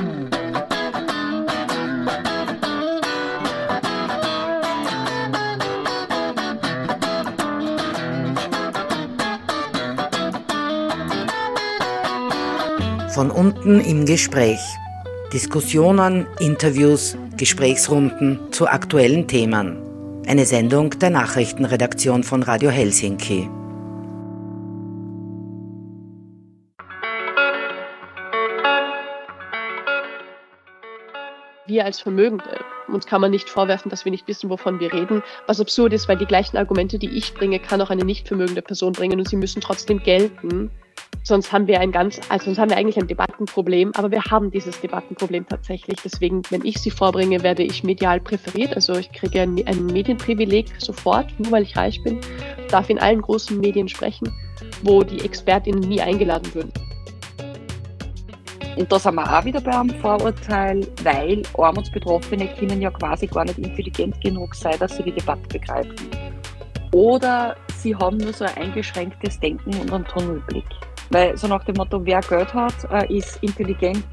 Von unten im Gespräch. Diskussionen, Interviews, Gesprächsrunden zu aktuellen Themen. Eine Sendung der Nachrichtenredaktion von Radio Helsinki. Wir als Vermögende, uns kann man nicht vorwerfen, dass wir nicht wissen, wovon wir reden, was absurd ist, weil die gleichen Argumente, die ich bringe, kann auch eine nicht vermögende Person bringen und sie müssen trotzdem gelten. Sonst haben wir eigentlich ein Debattenproblem, aber wir haben dieses Debattenproblem tatsächlich. Deswegen, wenn ich sie vorbringe, werde ich medial präferiert. Also ich kriege ein Medienprivileg sofort, nur weil ich reich bin, darf in allen großen Medien sprechen, wo die ExpertInnen nie eingeladen würden. Und da sind wir auch wieder bei einem Vorurteil, weil Armutsbetroffene können ja quasi gar nicht intelligent genug sein, dass sie die Debatte begreifen. Oder sie haben nur so ein eingeschränktes Denken und einen Tunnelblick. Weil so nach dem Motto, wer Geld hat, ist intelligent.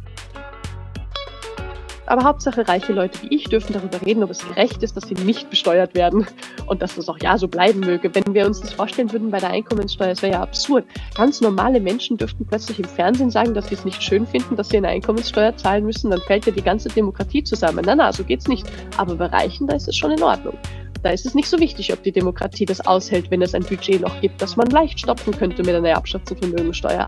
Aber Hauptsache reiche Leute wie ich dürfen darüber reden, ob es gerecht ist, dass sie nicht besteuert werden und dass das auch ja so bleiben möge. Wenn wir uns das vorstellen würden bei der Einkommenssteuer, es wäre ja absurd. Ganz normale Menschen dürften plötzlich im Fernsehen sagen, dass sie es nicht schön finden, dass sie eine Einkommenssteuer zahlen müssen, dann fällt ja die ganze Demokratie zusammen. Na, so geht's nicht. Aber bei Reichen, da ist es schon in Ordnung. Da ist es nicht so wichtig, ob die Demokratie das aushält, wenn es ein Budgetloch gibt, das man leicht stopfen könnte mit einer Erbschafts- und Vermögensteuer.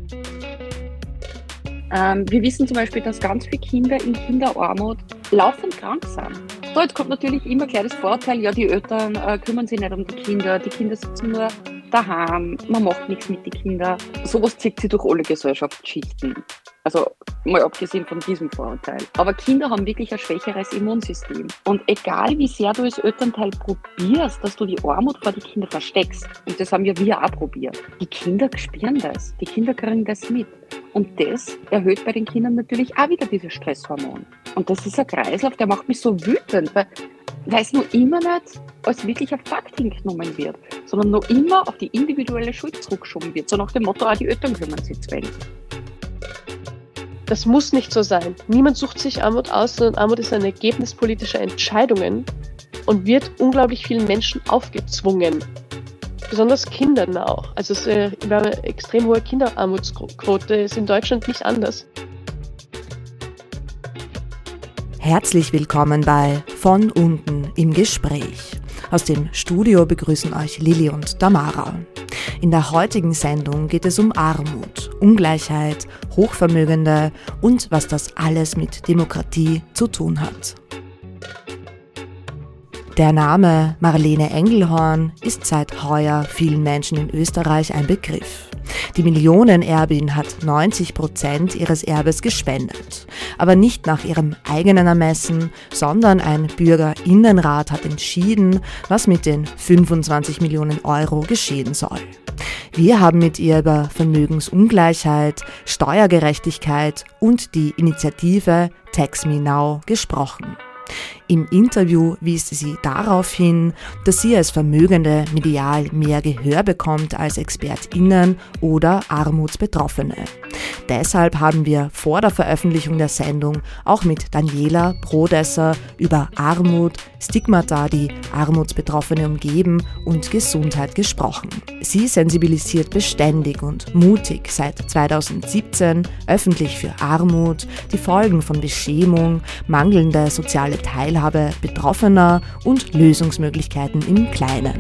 Wir wissen zum Beispiel, dass ganz viele Kinder in Kinderarmut laufend krank sind. So, jetzt kommt natürlich immer gleich das Vorteil, ja, die Eltern kümmern sich nicht um die Kinder sitzen nur daheim, man macht nichts mit den Kindern. Sowas zieht sich durch alle Gesellschaftsschichten. Also mal abgesehen von diesem Vorurteil. Aber Kinder haben wirklich ein schwächeres Immunsystem. Und egal wie sehr du als Elternteil probierst, dass du die Armut vor die Kinder versteckst, und das haben ja wir auch probiert, die Kinder spüren das, die Kinder kriegen das mit. Und das erhöht bei den Kindern natürlich auch wieder dieses Stresshormon. Und das ist ein Kreislauf, der macht mich so wütend, weil es noch immer nicht als wirklicher Fakt hingenommen wird, sondern noch immer auf die individuelle Schuld zurückgeschoben wird. So nach dem Motto, die Eltern kümmern sich zu wenig. Das muss nicht so sein. Niemand sucht sich Armut aus, sondern Armut ist ein Ergebnis politischer Entscheidungen und wird unglaublich vielen Menschen aufgezwungen. Besonders Kindern auch. Also eine extrem hohe Kinderarmutsquote ist in Deutschland nicht anders. Herzlich willkommen bei Von unten im Gespräch. Aus dem Studio begrüßen euch Lilly und Tamara. In der heutigen Sendung geht es um Armut, Ungleichheit, Hochvermögende und was das alles mit Demokratie zu tun hat. Der Name Marlene Engelhorn ist seit heuer vielen Menschen in Österreich ein Begriff. Die Millionenerbin hat 90% ihres Erbes gespendet. Aber nicht nach ihrem eigenen Ermessen, sondern ein Bürgerinnenrat hat entschieden, was mit den 25 Millionen Euro geschehen soll. Wir haben mit ihr über Vermögensungleichheit, Steuergerechtigkeit und die Initiative Tax Me Now gesprochen. Im Interview wies sie darauf hin, dass sie als Vermögende medial mehr Gehör bekommt als ExpertInnen oder Armutsbetroffene. Deshalb haben wir vor der Veröffentlichung der Sendung auch mit Daniela Brodesser über Armut, Stigmata, die Armutsbetroffene umgeben und Gesundheit gesprochen. Sie sensibilisiert beständig und mutig seit 2017 öffentlich für Armut, die Folgen von Beschämung, mangelnde soziale Teilhabe Betroffener und Lösungsmöglichkeiten im Kleinen.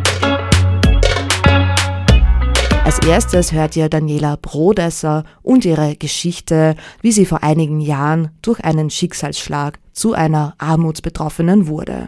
Als erstes hört ihr Daniela Brodesser und ihre Geschichte, wie sie vor einigen Jahren durch einen Schicksalsschlag zu einer Armutsbetroffenen wurde.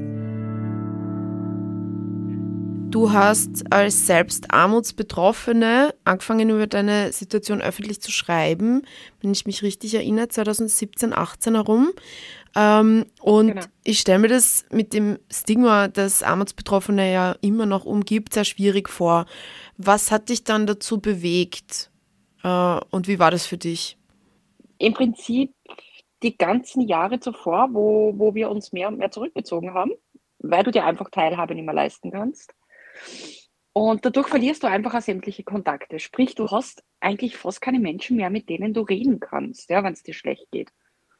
Du hast als selbst Armutsbetroffene angefangen, über deine Situation öffentlich zu schreiben, wenn ich mich richtig erinnere, 2017, 18 herum. Und genau. Ich stelle mir das mit dem Stigma, das Armutsbetroffene ja immer noch umgibt, sehr schwierig vor. Was hat dich dann dazu bewegt und wie war das für dich? Im Prinzip die ganzen Jahre zuvor, wo wir uns mehr und mehr zurückgezogen haben, weil du dir einfach Teilhabe nicht mehr leisten kannst. Und dadurch verlierst du einfach auch sämtliche Kontakte. Sprich, du hast eigentlich fast keine Menschen mehr, mit denen du reden kannst, ja, wenn es dir schlecht geht.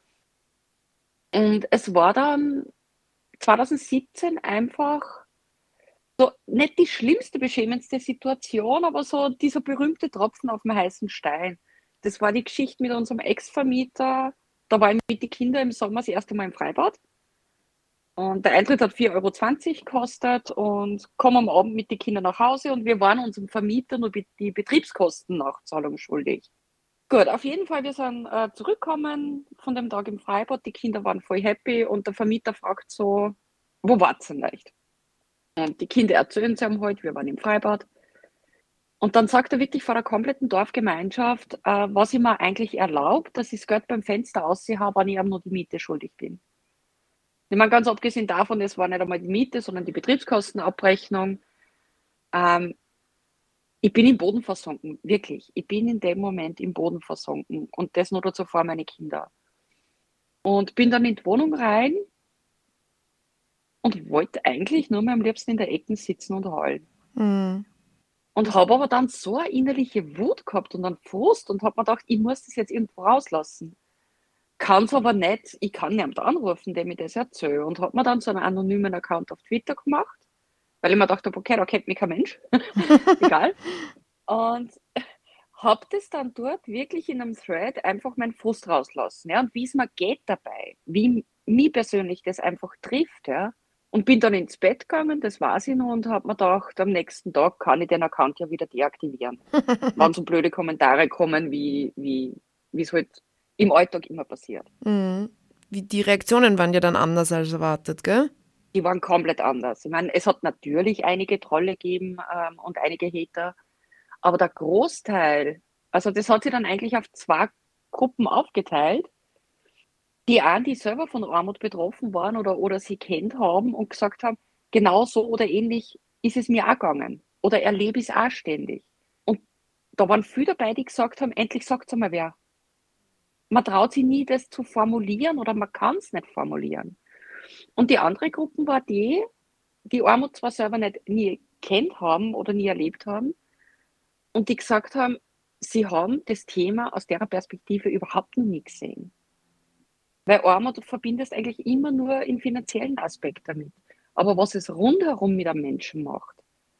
Und es war dann 2017 einfach so nicht die schlimmste, beschämendste Situation, aber so dieser berühmte Tropfen auf dem heißen Stein. Das war die Geschichte mit unserem Ex-Vermieter. Da war ich mit den Kindern im Sommer das erste Mal im Freibad. Und der Eintritt hat 4,20 € gekostet und kommen am Abend mit den Kindern nach Hause und wir waren unserem Vermieter nur die Betriebskostennachzahlung schuldig. Gut, auf jeden Fall, wir sind zurückgekommen von dem Tag im Freibad. Die Kinder waren voll happy und der Vermieter fragt so, wo wart's denn leicht? Und die Kinder erzählen sie ihm halt, wir waren im Freibad. Und dann sagt er wirklich vor der kompletten Dorfgemeinschaft, was ich mir eigentlich erlaubt, dass ich das Geld beim Fenster aussehe, wenn ich ihm nur die Miete schuldig bin. Ich meine, ganz abgesehen davon, es war nicht einmal die Miete, sondern die Betriebskostenabrechnung. Ich bin im Boden versunken, wirklich. Ich bin in dem Moment im Boden versunken und das nur dazu vor meine Kinder. Und bin dann in die Wohnung rein und wollte eigentlich nur mehr am liebsten in der Ecke sitzen und heulen. Mhm. Und habe aber dann so eine innerliche Wut gehabt und einen Frust und habe mir gedacht, ich muss das jetzt irgendwo rauslassen. Kann es aber nicht, ich kann niemand anrufen, dem ich das erzähle. Und habe mir dann so einen anonymen Account auf Twitter gemacht, weil ich mir gedacht habe, okay, da kennt mich kein Mensch. Egal. Und habe das dann dort wirklich in einem Thread einfach meinen Frust rauslassen. Ja, und wie es mir geht dabei, wie mich persönlich das einfach trifft. Ja. Und bin dann ins Bett gegangen, das weiß ich noch, und habe mir gedacht, am nächsten Tag kann ich den Account ja wieder deaktivieren. Wenn so blöde Kommentare kommen, wie es halt im Alltag immer passiert. Mhm. Die Reaktionen waren ja dann anders als erwartet, gell? Die waren komplett anders. Ich meine, es hat natürlich einige Trolle gegeben und einige Hater, aber der Großteil, also das hat sich dann eigentlich auf 2 Gruppen aufgeteilt. Die einen, die selber von Armut betroffen waren oder sie kennt haben und gesagt haben, genau so oder ähnlich ist es mir auch gegangen oder erlebe ich es auch ständig. Und da waren viele dabei, die gesagt haben, endlich sagt es einmal wer. Man traut sich nie, das zu formulieren oder man kann es nicht formulieren. Und die andere Gruppe war die Armut zwar selber nie kennt haben oder nie erlebt haben und die gesagt haben, sie haben das Thema aus der Perspektive überhaupt noch nie gesehen. Weil Armut verbindest eigentlich immer nur im finanziellen Aspekt damit. Aber was es rundherum mit einem Menschen macht,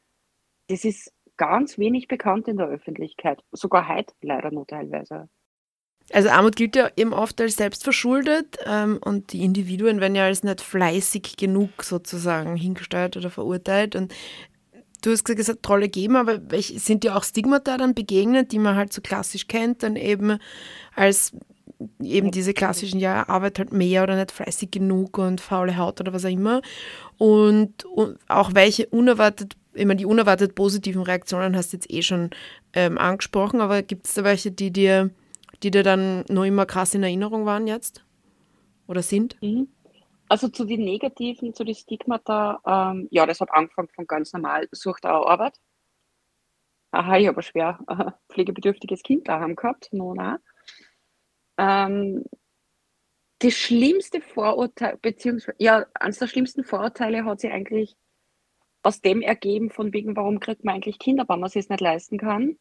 das ist ganz wenig bekannt in der Öffentlichkeit. Sogar heute leider noch teilweise. Also Armut gilt ja eben oft als selbstverschuldet und die Individuen werden ja als nicht fleißig genug sozusagen hingesteuert oder verurteilt. Und du hast gesagt, es hat Trolle gegeben, aber sind dir auch Stigmata dann begegnet, die man halt so klassisch kennt, dann eben als eben diese klassischen, ja, Arbeit halt mehr oder nicht fleißig genug und faule Haut oder was auch immer. Und auch welche die unerwartet positiven Reaktionen hast du jetzt eh schon angesprochen, aber gibt es da welche, die dir dann noch immer krass in Erinnerung waren jetzt? Oder sind? Also zu den Negativen, zu den Stigmata, ja, das hat angefangen von ganz normal, sucht auch Arbeit. Aha, ich habe ein schwer pflegebedürftiges Kind daheim gehabt, Nona. Das schlimmste Vorurteil, beziehungsweise, ja, eines der schlimmsten Vorurteile hat sich eigentlich aus dem ergeben, von wegen, warum kriegt man eigentlich Kinder, wenn man es sich nicht leisten kann.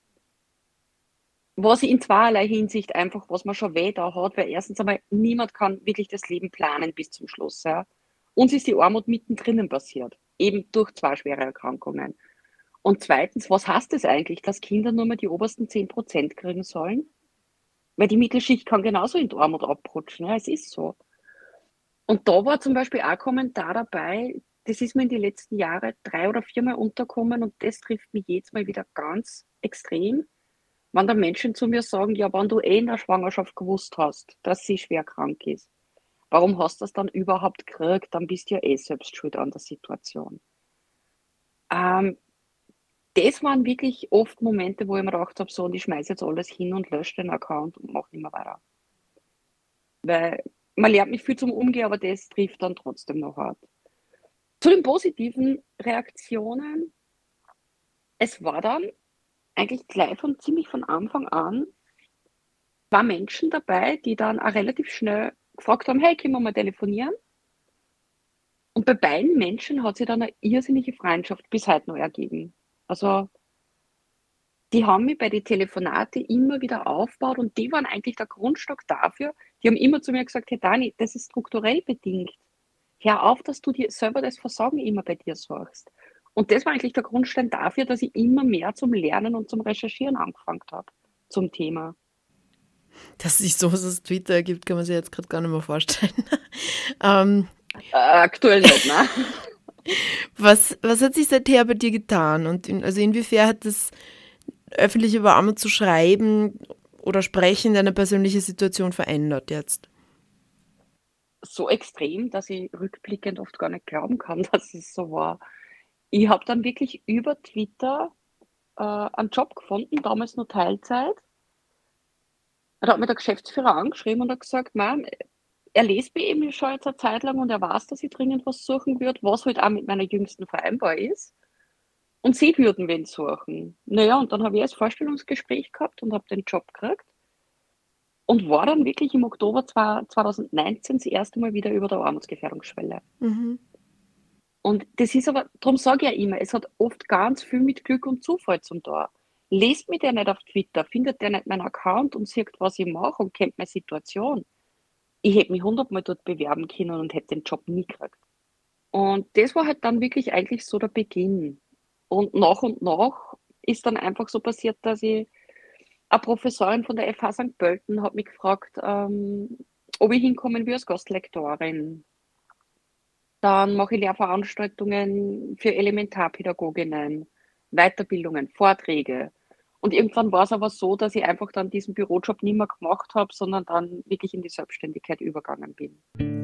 Was in zweierlei Hinsicht einfach, was man schon weh da hat, weil erstens einmal, niemand kann wirklich das Leben planen bis zum Schluss. Ja. Uns ist die Armut mittendrin passiert, eben durch 2 schwere Erkrankungen. Und zweitens, was heißt das eigentlich, dass Kinder nur mehr die obersten 10% kriegen sollen? Weil die Mittelschicht kann genauso in die Armut abrutschen, ja, es ist so. Und da war zum Beispiel auch ein Kommentar dabei, das ist mir in den letzten Jahren 3 oder 4 Mal unterkommen und das trifft mich jedes Mal wieder ganz extrem, wenn da Menschen zu mir sagen, ja, wenn du in der Schwangerschaft gewusst hast, dass sie schwer krank ist, warum hast du das dann überhaupt gekriegt? Dann bist du ja selbst schuld an der Situation. Das waren wirklich oft Momente, wo ich mir gedacht habe, so, und ich schmeiße jetzt alles hin und lösche den Account und mache nicht mehr weiter. Weil man lernt mich viel zum Umgehen, aber das trifft dann trotzdem noch hart. Zu den positiven Reaktionen, es war dann eigentlich gleich ziemlich von Anfang an, war Menschen dabei, die dann auch relativ schnell gefragt haben, hey, können wir mal telefonieren? Und bei beiden Menschen hat sich dann eine irrsinnige Freundschaft bis heute noch ergeben. Also Die haben mich bei den Telefonaten immer wieder aufgebaut und die waren eigentlich der Grundstock dafür. Die haben immer zu mir gesagt, hey Dani, das ist strukturell bedingt. Hör auf, dass du dir selber das Versagen immer bei dir sorgst. Und das war eigentlich der Grundstein dafür, dass ich immer mehr zum Lernen und zum Recherchieren angefangen habe zum Thema. Dass sich sowas aus Twitter ergibt, kann man sich jetzt gerade gar nicht mehr vorstellen. ähm, Aktuell nicht, ne? was hat sich seither bei dir getan? Und also inwiefern hat das öffentlich über Armut zu schreiben oder sprechen deine persönliche Situation verändert jetzt? So extrem, dass ich rückblickend oft gar nicht glauben kann, dass es so war. Ich habe dann wirklich über Twitter einen Job gefunden, damals nur Teilzeit. Da hat mir der Geschäftsführer angeschrieben und hat gesagt, Mann, er liest mich eben schon jetzt eine Zeit lang und er weiß, dass ich dringend was suchen würde, was halt auch mit meiner Jüngsten vereinbar ist. Und sie würden wen suchen. Naja, und dann habe ich ein Vorstellungsgespräch gehabt und habe den Job gekriegt und war dann wirklich im Oktober 2019 das erste Mal wieder über der Armutsgefährdungsschwelle. Mhm. Und das ist aber, darum sage ich ja immer, es hat oft ganz viel mit Glück und Zufall zum tun. Lest mich der nicht auf Twitter, findet der nicht meinen Account und sieht, was ich mache und kennt meine Situation. Ich hätte mich 100-mal dort bewerben können und hätte den Job nie gekriegt. Und das war halt dann wirklich eigentlich so der Beginn. Und nach ist dann einfach so passiert, dass eine Professorin von der FH St. Pölten hat mich gefragt, ob ich hinkommen will als Gastlektorin. Dann mache ich Lehrveranstaltungen für Elementarpädagoginnen, Weiterbildungen, Vorträge. Und irgendwann war es aber so, dass ich einfach dann diesen Bürojob nicht mehr gemacht habe, sondern dann wirklich in die Selbstständigkeit übergegangen bin.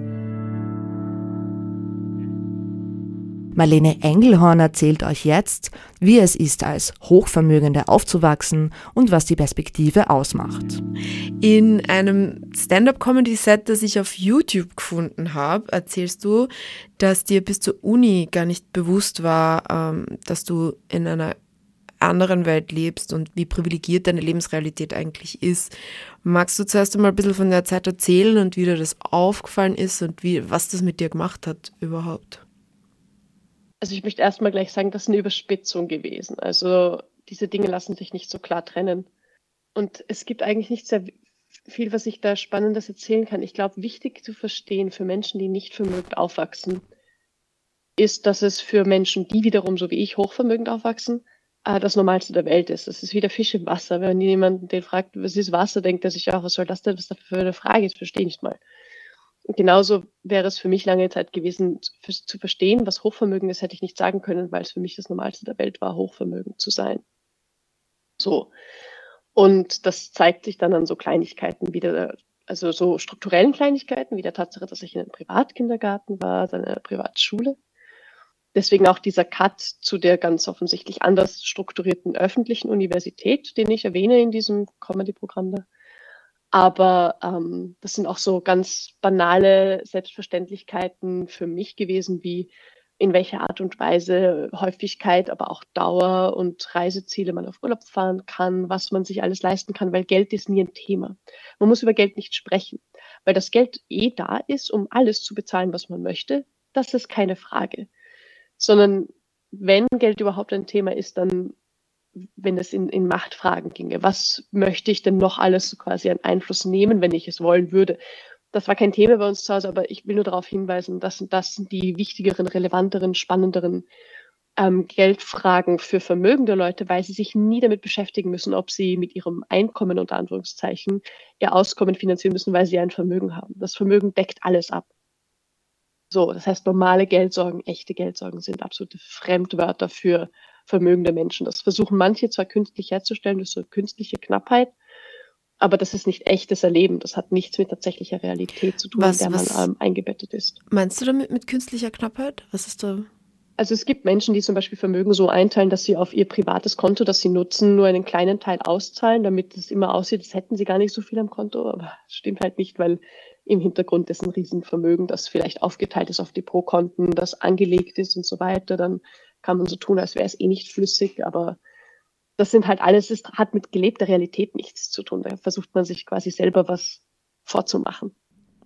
Marlene Engelhorn erzählt euch jetzt, wie es ist, als Hochvermögende aufzuwachsen und was die Perspektive ausmacht. In einem Stand-up-Comedy-Set, das ich auf YouTube gefunden habe, erzählst du, dass dir bis zur Uni gar nicht bewusst war, dass du in einer anderen Welt lebst und wie privilegiert deine Lebensrealität eigentlich ist. Magst du zuerst einmal ein bisschen von der Zeit erzählen und wie dir das aufgefallen ist und was das mit dir gemacht hat überhaupt? Also ich möchte erstmal gleich sagen, das ist eine Überspitzung gewesen. Also diese Dinge lassen sich nicht so klar trennen. Und es gibt eigentlich nicht sehr viel, was ich da Spannendes erzählen kann. Ich glaube, wichtig zu verstehen für Menschen, die nicht vermögend aufwachsen, ist, dass es für Menschen, die wiederum, so wie ich, hochvermögend aufwachsen, das Normalste der Welt ist. Das ist wie der Fisch im Wasser. Wenn jemand den fragt, was ist Wasser, denkt er sich auch, was soll das denn, was das für eine Frage ist, verstehe ich nicht mal. Und genauso wäre es für mich lange Zeit gewesen, zu verstehen, was Hochvermögen ist, hätte ich nicht sagen können, weil es für mich das Normalste der Welt war, hochvermögend zu sein. So. Und das zeigt sich dann an so Kleinigkeiten wieder, also so strukturellen Kleinigkeiten, wie der Tatsache, dass ich in einem Privatkindergarten war, dann in einer Privatschule. Deswegen auch dieser Cut zu der ganz offensichtlich anders strukturierten öffentlichen Universität, den ich erwähne in diesem Comedy-Programm da. Aber das sind auch so ganz banale Selbstverständlichkeiten für mich gewesen, wie in welcher Art und Weise, Häufigkeit, aber auch Dauer und Reiseziele man auf Urlaub fahren kann, was man sich alles leisten kann, weil Geld ist nie ein Thema. Man muss über Geld nicht sprechen, weil das Geld da ist, um alles zu bezahlen, was man möchte. Das ist keine Frage. Sondern wenn Geld überhaupt ein Thema ist, dann wenn es in Machtfragen ginge. Was möchte ich denn noch alles quasi an Einfluss nehmen, wenn ich es wollen würde? Das war kein Thema bei uns zu Hause, aber ich will nur darauf hinweisen, dass das sind die wichtigeren, relevanteren, spannenderen Geldfragen für vermögende Leute, weil sie sich nie damit beschäftigen müssen, ob sie mit ihrem Einkommen unter Anführungszeichen ihr Auskommen finanzieren müssen, weil sie ein Vermögen haben. Das Vermögen deckt alles ab. So, das heißt, normale Geldsorgen, echte Geldsorgen sind absolute Fremdwörter für vermögende Menschen. Das versuchen manche zwar künstlich herzustellen durch so künstliche Knappheit, aber das ist nicht echtes Erleben. Das hat nichts mit tatsächlicher Realität zu tun, in der man eingebettet ist. Meinst du damit mit künstlicher Knappheit? Was ist da? Also es gibt Menschen, die zum Beispiel Vermögen so einteilen, dass sie auf ihr privates Konto, das sie nutzen, nur einen kleinen Teil auszahlen, damit es immer aussieht, als hätten sie gar nicht so viel am Konto. Aber das stimmt halt nicht, weil im Hintergrund ist ein Riesenvermögen, das vielleicht aufgeteilt ist auf Depotkonten, das angelegt ist und so weiter. Dann kann man so tun, als wäre es eh nicht flüssig, aber das sind halt alles, es hat mit gelebter Realität nichts zu tun. Da versucht man sich quasi selber was vorzumachen.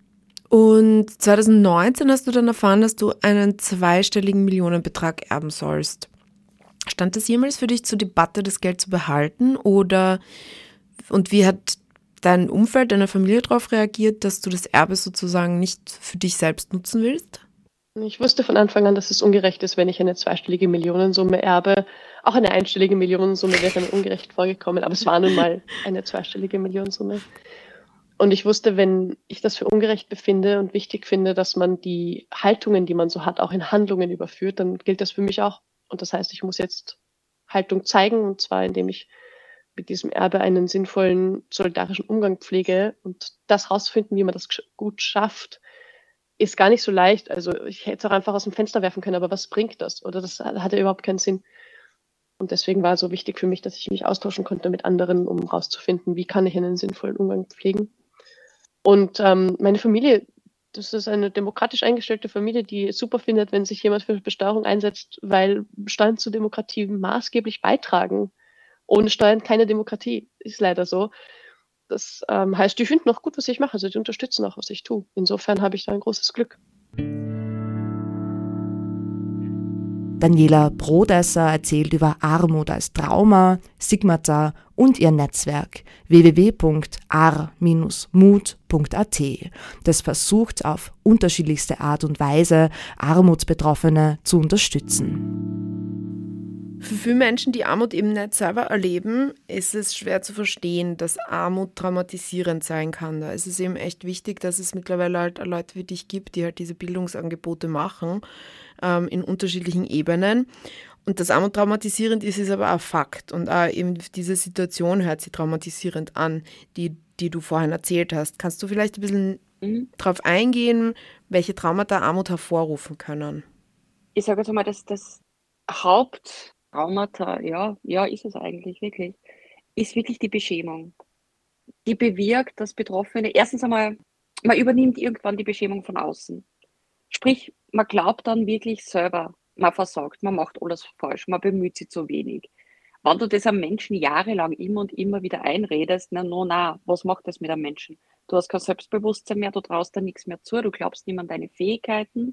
Und 2019 hast du dann erfahren, dass du einen zweistelligen Millionenbetrag erben sollst. Stand es jemals für dich zur Debatte, das Geld zu behalten? Und wie hat dein Umfeld, deine Familie darauf reagiert, dass du das Erbe sozusagen nicht für dich selbst nutzen willst? Ich wusste von Anfang an, dass es ungerecht ist, wenn ich eine zweistellige Millionensumme erbe. Auch eine einstellige Millionensumme wäre mir ungerecht vorgekommen, aber es war nun mal eine zweistellige Millionensumme. Und ich wusste, wenn ich das für ungerecht befinde und wichtig finde, dass man die Haltungen, die man so hat, auch in Handlungen überführt, dann gilt das für mich auch. Und das heißt, ich muss jetzt Haltung zeigen, und zwar indem ich mit diesem Erbe einen sinnvollen, solidarischen Umgang pflege. Und das rausfinden, wie man das gut schafft, ist gar nicht so leicht. Also ich hätte es auch einfach aus dem Fenster werfen können, aber was bringt das? Oder das hat ja überhaupt keinen Sinn. Und deswegen war es so wichtig für mich, dass ich mich austauschen konnte mit anderen, um rauszufinden, wie kann ich einen sinnvollen Umgang pflegen. Und meine Familie, das ist eine demokratisch eingestellte Familie, die es super findet, wenn sich jemand für Besteuerung einsetzt, weil Steuern zur Demokratie maßgeblich beitragen. Ohne Steuern keine Demokratie, ist leider so. Das heißt, die finden auch gut, was ich mache, also die unterstützen auch, was ich tue. Insofern habe ich da ein großes Glück. Daniela Brodesser erzählt über Armut als Trauma, Stigmata und ihr Netzwerk www.ar-mut.at, das versucht auf unterschiedlichste Art und Weise Armutsbetroffene zu unterstützen. Für viele Menschen, die Armut eben nicht selber erleben, ist es schwer zu verstehen, dass Armut traumatisierend sein kann. Da ist es eben echt wichtig, dass es mittlerweile halt Leute wie dich gibt, die halt diese Bildungsangebote machen, in unterschiedlichen Ebenen. Und dass Armut traumatisierend ist, ist aber auch Fakt. Und auch eben diese Situation hört sich traumatisierend an, die du vorhin erzählt hast. Kannst du vielleicht ein bisschen drauf eingehen, welche Traumata Armut hervorrufen können? Ich sage jetzt mal, dass das Haupttraumata, ja, ist es eigentlich wirklich, ist wirklich die Beschämung. Die bewirkt, dass Betroffene, erstens einmal, man übernimmt irgendwann die Beschämung von außen. Sprich, man glaubt dann wirklich selber, man versagt, man macht alles falsch, man bemüht sich zu wenig. Wenn du das einem Menschen jahrelang immer und immer wieder einredest, was macht das mit einem Menschen? Du hast kein Selbstbewusstsein mehr, du traust dir nichts mehr zu, du glaubst nicht mehr an deine Fähigkeiten.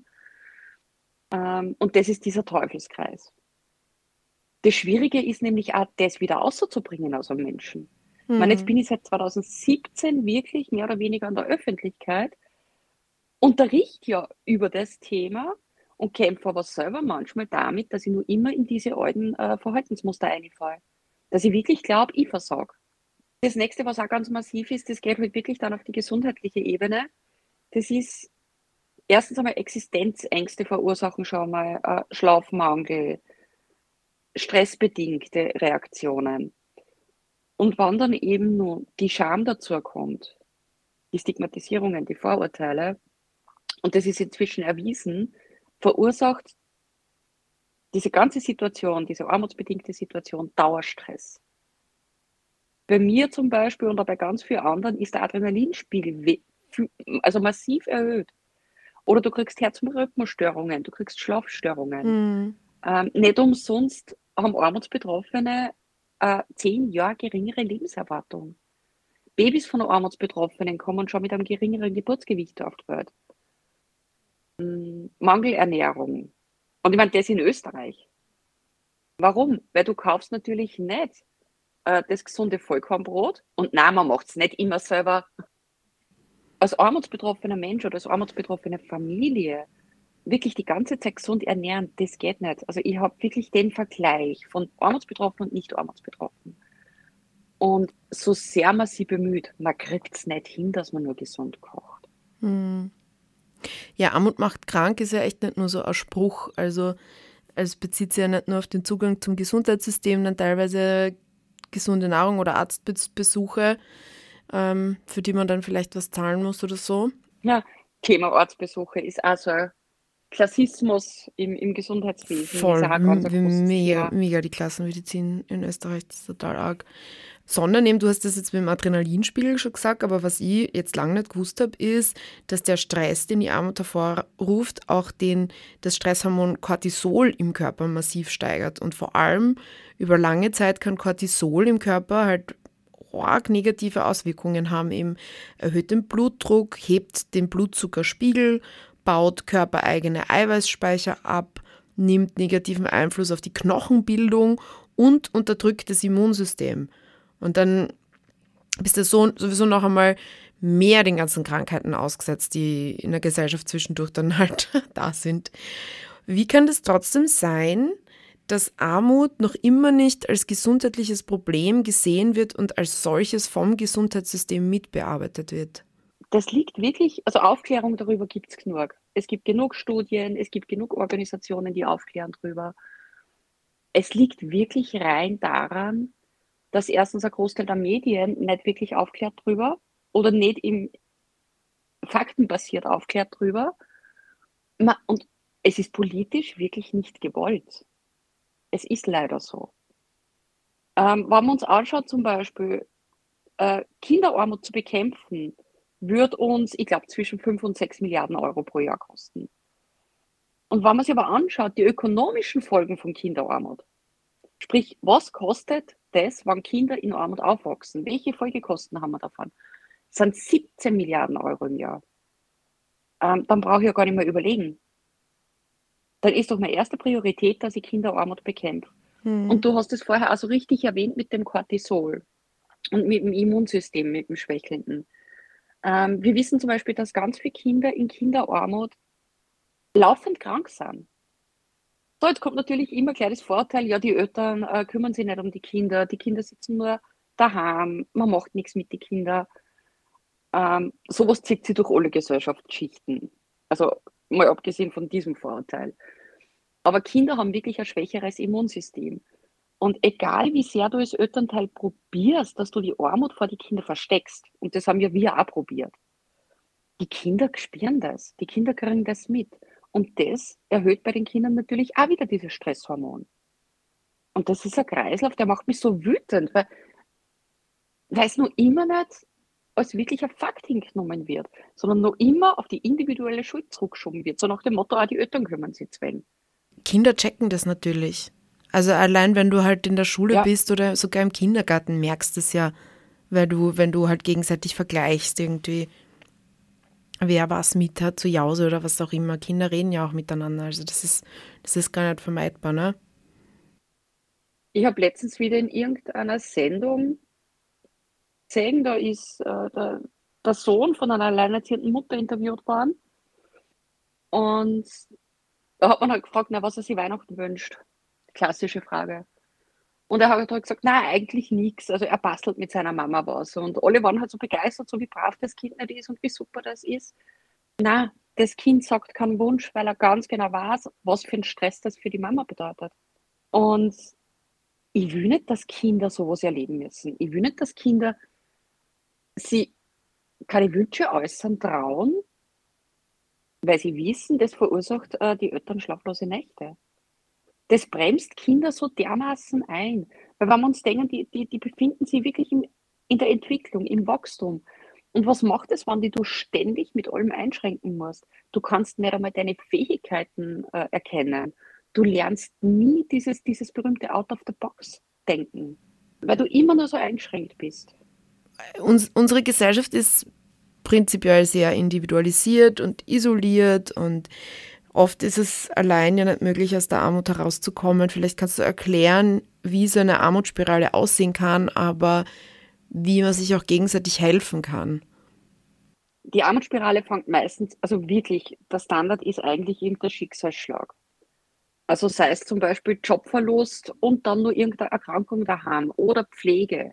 Und das ist dieser Teufelskreis. Das Schwierige ist nämlich auch, das wieder rauszubringen aus einem Menschen. Ich meine, jetzt bin ich seit 2017 wirklich mehr oder weniger an der Öffentlichkeit, unterrichte ja über das Thema und kämpfe aber selber manchmal damit, dass ich nur immer in diese alten Verhaltensmuster einfalle. Dass ich wirklich glaube, ich versage. Das nächste, was auch ganz massiv ist, das geht halt wirklich dann auf die gesundheitliche Ebene. Das ist erstens einmal Existenzängste verursachen schon mal, Schlafmangel, stressbedingte Reaktionen. Und wenn dann eben nur die Scham dazu kommt, die Stigmatisierungen, die Vorurteile, und das ist inzwischen erwiesen, verursacht diese ganze Situation, diese armutsbedingte Situation Dauerstress. Bei mir zum Beispiel und auch bei ganz vielen anderen ist der Adrenalinspiegel also massiv erhöht. Oder du kriegst Herz- und Rhythmusstörungen, du kriegst Schlafstörungen. Nicht umsonst haben Armutsbetroffene 10 Jahre geringere Lebenserwartung. Babys von Armutsbetroffenen kommen schon mit einem geringeren Geburtsgewicht auf die Welt. Mangelernährung. Und ich meine, das in Österreich. Warum? Weil du kaufst natürlich nicht das gesunde Vollkornbrot und nein, man macht es nicht immer selber. Als armutsbetroffener Mensch oder als armutsbetroffene Familie wirklich die ganze Zeit gesund ernähren, das geht nicht. Also ich habe wirklich den Vergleich von Armutsbetroffenen und nicht Armutsbetroffenen. Und so sehr man sich bemüht, man kriegt es nicht hin, dass man nur gesund kocht. Ja, Armut macht krank ist ja echt nicht nur so ein Spruch. Also es bezieht sich ja nicht nur auf den Zugang zum Gesundheitssystem, dann teilweise gesunde Nahrung oder Arztbesuche, für die man dann vielleicht was zahlen muss oder so. Ja, Thema Arztbesuche ist auch so ein Klassismus im Gesundheitswesen. Voll, ist auch ein ganz mega die Klassenmedizin in Österreich, das ist total arg. Sondern eben, du hast das jetzt mit dem Adrenalinspiegel schon gesagt, aber was ich jetzt lange nicht gewusst habe, ist, dass der Stress, den die Armut hervorruft, auch das Stresshormon Cortisol im Körper massiv steigert. Und vor allem über lange Zeit kann Cortisol im Körper halt arg negative Auswirkungen haben, eben erhöht den Blutdruck, hebt den Blutzuckerspiegel, baut körpereigene Eiweißspeicher ab, nimmt negativen Einfluss auf die Knochenbildung und unterdrückt das Immunsystem. Und dann bist du sowieso noch einmal mehr den ganzen Krankheiten ausgesetzt, die in der Gesellschaft zwischendurch dann halt da sind. Wie kann das trotzdem sein, dass Armut noch immer nicht als gesundheitliches Problem gesehen wird und als solches vom Gesundheitssystem mitbearbeitet wird? Das liegt wirklich, also Aufklärung darüber gibt es genug. Es gibt genug Studien, es gibt genug Organisationen, die aufklären darüber. Es liegt wirklich rein daran, dass erstens ein Großteil der Medien nicht wirklich aufklärt drüber oder nicht im faktenbasiert aufklärt drüber. Und es ist politisch wirklich nicht gewollt. Es ist leider so. Wenn man uns anschaut, zum Beispiel Kinderarmut zu bekämpfen, wird uns, ich glaube, zwischen 5 und 6 Milliarden Euro pro Jahr kosten. Und wenn man sich aber anschaut, die ökonomischen Folgen von Kinderarmut, sprich, was kostet das, wenn Kinder in Armut aufwachsen? Welche Folgekosten haben wir davon? Das sind 17 Milliarden Euro im Jahr. Dann brauche ich ja gar nicht mehr überlegen. Dann ist doch meine erste Priorität, dass ich Kinderarmut bekämpfe. Und du hast es vorher also richtig erwähnt mit dem Cortisol und mit dem Immunsystem, mit dem Schwächelnden. Wir wissen zum Beispiel, dass ganz viele Kinder in Kinderarmut laufend krank sind. So, jetzt kommt natürlich immer gleich das Vorteil, ja, die Eltern kümmern sich nicht um die Kinder sitzen nur daheim, man macht nichts mit den Kindern. Sowas zieht sich durch alle Gesellschaftsschichten. Also mal abgesehen von diesem Vorurteil. Aber Kinder haben wirklich ein schwächeres Immunsystem. Und egal wie sehr du als Elternteil probierst, dass du die Armut vor die Kinder versteckst, und das haben ja wir auch probiert, die Kinder spüren das, die Kinder kriegen das mit. Und das erhöht bei den Kindern natürlich auch wieder dieses Stresshormon. Und das ist ein Kreislauf, der macht mich so wütend, weil es noch immer nicht als wirklicher Fakt hingenommen wird, sondern noch immer auf die individuelle Schuld zurückgeschoben wird. So nach dem Motto, die Eltern kümmern sich jetzt wenn. Kinder checken das natürlich. Also allein wenn du halt in der Schule bist oder sogar im Kindergarten merkst du es ja, wenn du halt gegenseitig vergleichst irgendwie, wer was mit hat zu Jause oder was auch immer. Kinder reden ja auch miteinander, also das ist gar nicht vermeidbar, ne? Ich habe letztens wieder in irgendeiner Sendung gesehen, da ist der Sohn von einer alleinerziehenden Mutter interviewt worden und da hat man halt gefragt, was er sich Weihnachten wünscht. Klassische Frage. Und er hat halt gesagt, nein, eigentlich nichts. Also er bastelt mit seiner Mama was. Und alle waren halt so begeistert, so wie brav das Kind nicht ist und wie super das ist. Nein, das Kind sagt keinen Wunsch, weil er ganz genau weiß, was für ein Stress das für die Mama bedeutet. Und ich will nicht, dass Kinder sowas erleben müssen. Ich will nicht, dass Kinder sie keine Wünsche äußern trauen, weil sie wissen, das verursacht die Eltern schlaflose Nächte. Das bremst Kinder so dermaßen ein. Weil wenn wir uns denken, die befinden sich wirklich in der Entwicklung, im Wachstum. Und was macht es, wenn du ständig mit allem einschränken musst? Du kannst nicht einmal deine Fähigkeiten erkennen. Du lernst nie dieses berühmte Out-of-the-Box-Denken, weil du immer nur so eingeschränkt bist. Unsere Gesellschaft ist prinzipiell sehr individualisiert und isoliert und oft ist es allein ja nicht möglich, aus der Armut herauszukommen. Vielleicht kannst du erklären, wie so eine Armutsspirale aussehen kann, aber wie man sich auch gegenseitig helfen kann. Die Armutsspirale fängt meistens, also wirklich, der Standard ist eigentlich irgendein Schicksalsschlag. Also sei es zum Beispiel Jobverlust und dann nur irgendeine Erkrankung daheim oder Pflege.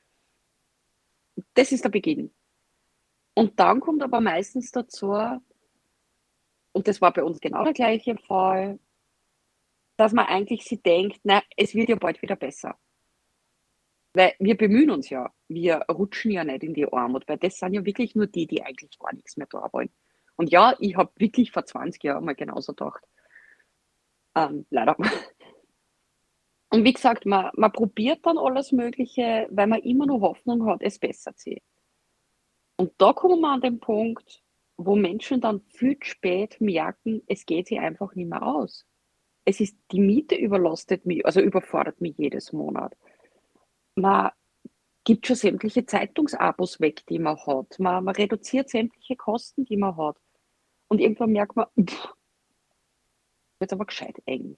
Das ist der Beginn. Und dann kommt aber meistens dazu, und das war bei uns genau der gleiche Fall, dass man eigentlich sich denkt, es wird ja bald wieder besser. Weil wir bemühen uns ja, wir rutschen ja nicht in die Armut, weil das sind ja wirklich nur die eigentlich gar nichts mehr da wollen. Und ja, ich habe wirklich vor 20 Jahren mal genauso gedacht. Leider. Und wie gesagt, man probiert dann alles Mögliche, weil man immer noch Hoffnung hat, es besser zu sehen. Und da kommen wir an den Punkt, wo Menschen dann viel zu spät merken, es geht sich einfach nicht mehr aus. Die Miete überlastet mich, also überfordert mich jedes Monat. Man gibt schon sämtliche Zeitungsabos weg, die man hat. Man reduziert sämtliche Kosten, die man hat. Und irgendwann merkt man, Jetzt aber gescheit eng.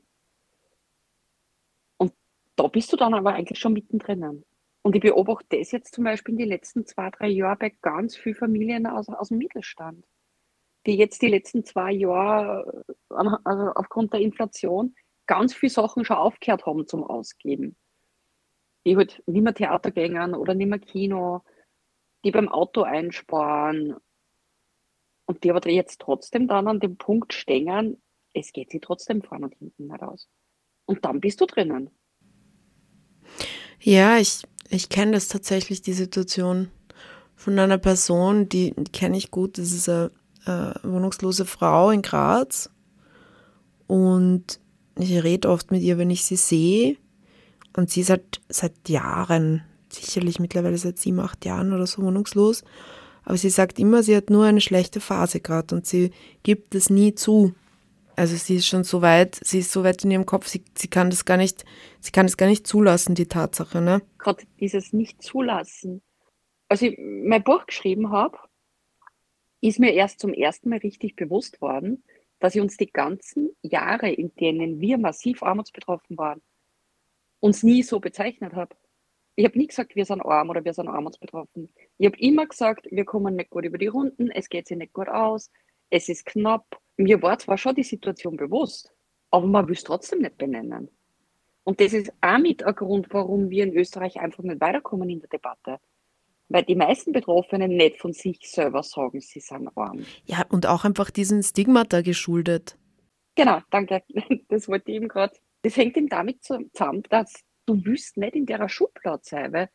Und da bist du dann aber eigentlich schon mittendrin. Und ich beobachte das jetzt zum Beispiel in den letzten 2, 3 Jahren bei ganz vielen Familien aus dem Mittelstand, die jetzt die letzten 2 Jahre, also aufgrund der Inflation, ganz viele Sachen schon aufgehört haben zum Ausgeben. Die halt nicht mehr Theater gehen oder nicht mehr Kino, die beim Auto einsparen und die aber jetzt trotzdem dann an dem Punkt stehen, es geht sie trotzdem vorne und hinten nicht aus. Und dann bist du drinnen. Ja, ich kenne das tatsächlich, die Situation von einer Person, die kenne ich gut. Das ist eine wohnungslose Frau in Graz. Und ich rede oft mit ihr, wenn ich sie sehe. Und sie ist halt seit Jahren, sicherlich mittlerweile seit 7, 8 Jahren oder so wohnungslos. Aber sie sagt immer, sie hat nur eine schlechte Phase gerade und sie gibt es nie zu. Also sie ist schon so weit, sie ist so weit in ihrem Kopf, sie kann das gar nicht, sie kann es gar nicht zulassen, die Tatsache, ne? Gerade dieses Nicht-Zulassen. Als ich mein Buch geschrieben habe, ist mir erst zum ersten Mal richtig bewusst worden, dass ich uns die ganzen Jahre, in denen wir massiv armutsbetroffen waren, uns nie so bezeichnet habe. Ich habe nie gesagt, wir sind arm oder wir sind armutsbetroffen. Ich habe immer gesagt, wir kommen nicht gut über die Runden, es geht sich nicht gut aus, es ist knapp. Mir war zwar schon die Situation bewusst, aber man will es trotzdem nicht benennen. Und das ist auch mit ein Grund, warum wir in Österreich einfach nicht weiterkommen in der Debatte. Weil die meisten Betroffenen nicht von sich selber sagen, sie sind arm. Ja, und auch einfach diesen Stigmata geschuldet. Genau, danke. Das wollte ich eben gerade. Das hängt eben damit zusammen, dass du willst nicht in der Schublade sein, weil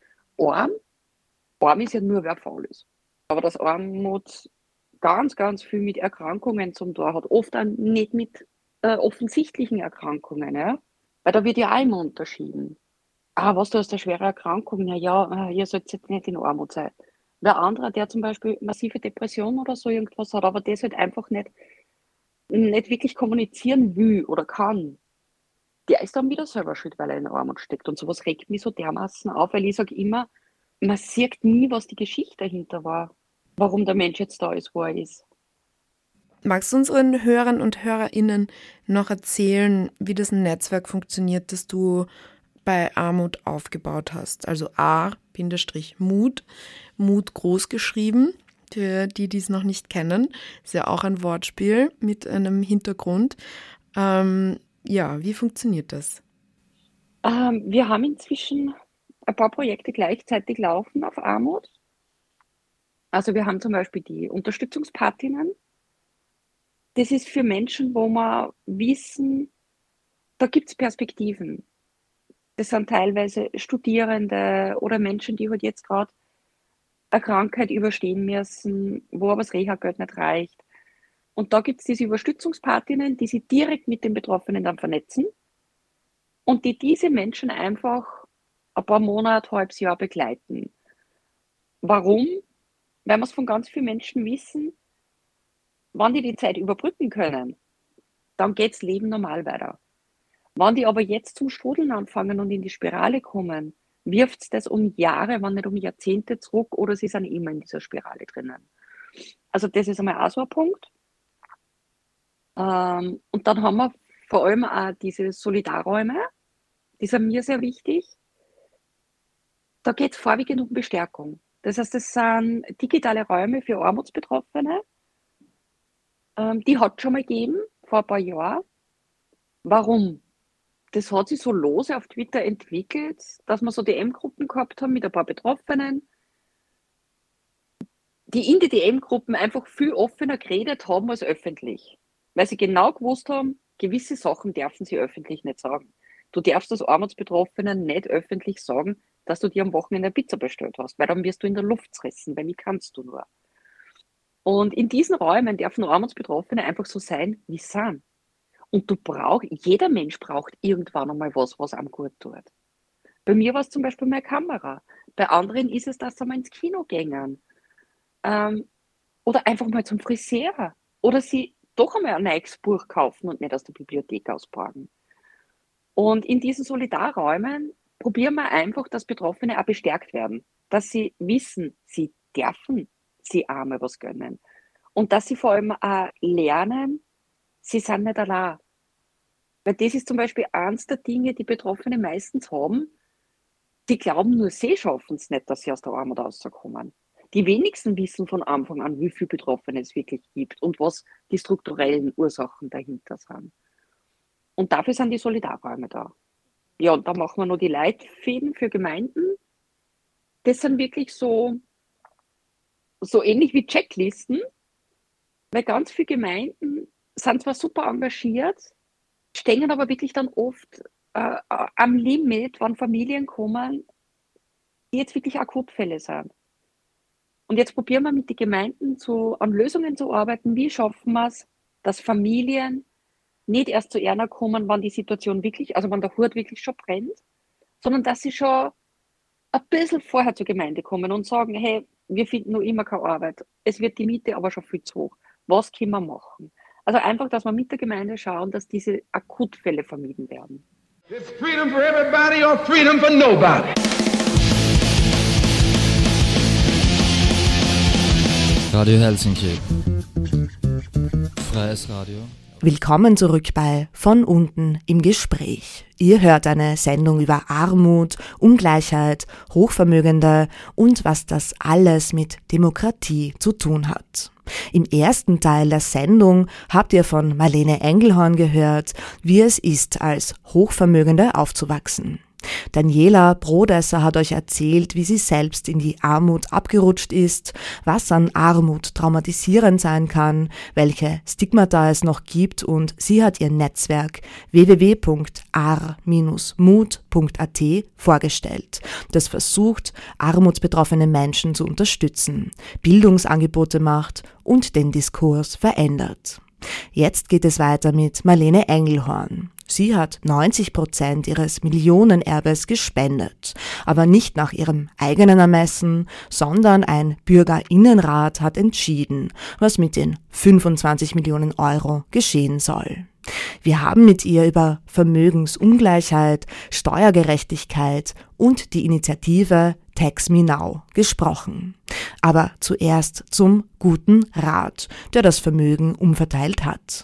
arm ist ja nur, wer faul ist. Aber dass Armut ganz, ganz viel mit Erkrankungen zum tun hat, oft auch nicht mit offensichtlichen Erkrankungen, ja? Weil da wird ja auch immer unterschieden. Was, du hast eine schwere Erkrankung? Na ja, ihr sollt jetzt nicht in Armut sein. Der andere, der zum Beispiel massive Depression oder so irgendwas hat, aber das halt einfach nicht wirklich kommunizieren will oder kann, der ist dann wieder selber schuld, weil er in Armut steckt. Und sowas regt mich so dermaßen auf, weil ich sage immer, man sieht nie, was die Geschichte dahinter war, warum der Mensch jetzt da ist, wo er ist. Magst du unseren Hörern und HörerInnen noch erzählen, wie das Netzwerk funktioniert, das du bei Armut aufgebaut hast? Also A-Mut, Mut groß geschrieben, für die, die es noch nicht kennen. Ist ja auch ein Wortspiel mit einem Hintergrund. Ja, wie funktioniert das? Wir haben inzwischen ein paar Projekte gleichzeitig laufen auf Armut. Also wir haben zum Beispiel die Unterstützungspatinnen. Das ist für Menschen, wo wir wissen, da gibt es Perspektiven. Das sind teilweise Studierende oder Menschen, die halt jetzt gerade eine Krankheit überstehen müssen, wo aber das Reha-Geld nicht reicht. Und da gibt es diese Unterstützungspatinnen, die sich direkt mit den Betroffenen dann vernetzen und die diese Menschen einfach ein paar Monate, halbes Jahr begleiten. Warum? Weil wir es von ganz vielen Menschen wissen, wenn die Zeit überbrücken können, dann geht das Leben normal weiter. Wenn die aber jetzt zum Strudeln anfangen und in die Spirale kommen, wirft es das um Jahre, wenn nicht um Jahrzehnte zurück oder sie sind immer in dieser Spirale drinnen. Also das ist einmal auch so ein Punkt. Und dann haben wir vor allem auch diese Solidarräume, die sind mir sehr wichtig. Da geht es vorwiegend um Bestärkung. Das heißt, das sind digitale Räume für Armutsbetroffene. Die hat es schon mal gegeben, vor ein paar Jahren. Warum? Das hat sich so lose auf Twitter entwickelt, dass wir so DM-Gruppen gehabt haben mit ein paar Betroffenen, die in die DM-Gruppen einfach viel offener geredet haben als öffentlich. Weil sie genau gewusst haben, gewisse Sachen dürfen sie öffentlich nicht sagen. Du darfst als Armutsbetroffener nicht öffentlich sagen, dass du dir am Wochenende eine Pizza bestellt hast, weil dann wirst du in der Luft zerrissen, weil wie kannst du nur. Und in diesen Räumen dürfen Armutsbetroffene einfach so sein, wie sie sind. Und jeder Mensch braucht irgendwann einmal was einem gut tut. Bei mir war es zum Beispiel meine Kamera. Bei anderen ist es, dass sie mal ins Kino gehen. Oder einfach mal zum Friseur. Oder sie doch einmal ein neues Buch kaufen und nicht aus der Bibliothek ausborgen. Und in diesen Solidarräumen probieren wir einfach, dass Betroffene auch bestärkt werden. Dass sie wissen, sie dürfen sie Arme was gönnen. Und dass sie vor allem auch lernen, sie sind nicht allein. Weil das ist zum Beispiel eins der Dinge, die Betroffene meistens haben. Die glauben nur, sie schaffen es nicht, dass sie aus der Armut rauskommen. Die wenigsten wissen von Anfang an, wie viele Betroffene es wirklich gibt und was die strukturellen Ursachen dahinter sind. Und dafür sind die Solidarräume da. Ja, und da machen wir noch die Leitfäden für Gemeinden. Das sind wirklich so ähnlich wie Checklisten, weil ganz viele Gemeinden sind zwar super engagiert, stehen aber wirklich dann oft am Limit, wenn Familien kommen, die jetzt wirklich Akutfälle sind. Und jetzt probieren wir mit den Gemeinden an Lösungen zu arbeiten. Wie schaffen wir es, dass Familien nicht erst zu einer kommen, wenn die Situation wirklich, also wenn der Hut wirklich schon brennt, sondern dass sie schon ein bisschen vorher zur Gemeinde kommen und sagen, hey, wir finden noch immer keine Arbeit. Es wird die Miete aber schon viel zu hoch. Was können wir machen? Also einfach, dass wir mit der Gemeinde schauen, dass diese Akutfälle vermieden werden. It's freedom for everybody or freedom for nobody. Radio Helsinki. Freies Radio. Willkommen zurück bei Von unten im Gespräch. Ihr hört eine Sendung über Armut, Ungleichheit, Hochvermögende und was das alles mit Demokratie zu tun hat. Im ersten Teil der Sendung habt ihr von Marlene Engelhorn gehört, wie es ist, als Hochvermögende aufzuwachsen. Daniela Brodesser hat euch erzählt, wie sie selbst in die Armut abgerutscht ist, was an Armut traumatisierend sein kann, welche Stigmata es noch gibt, und sie hat ihr Netzwerk www.ar-mut.at vorgestellt, das versucht, armutsbetroffene Menschen zu unterstützen, Bildungsangebote macht und den Diskurs verändert. Jetzt geht es weiter mit Marlene Engelhorn. Sie hat 90% ihres Millionenerbes gespendet, aber nicht nach ihrem eigenen Ermessen, sondern ein Bürgerinnenrat hat entschieden, was mit den 25 Millionen Euro geschehen soll. Wir haben mit ihr über Vermögensungleichheit, Steuergerechtigkeit und die Initiative Tax Me Now gesprochen. Aber zuerst zum guten Rat, der das Vermögen umverteilt hat.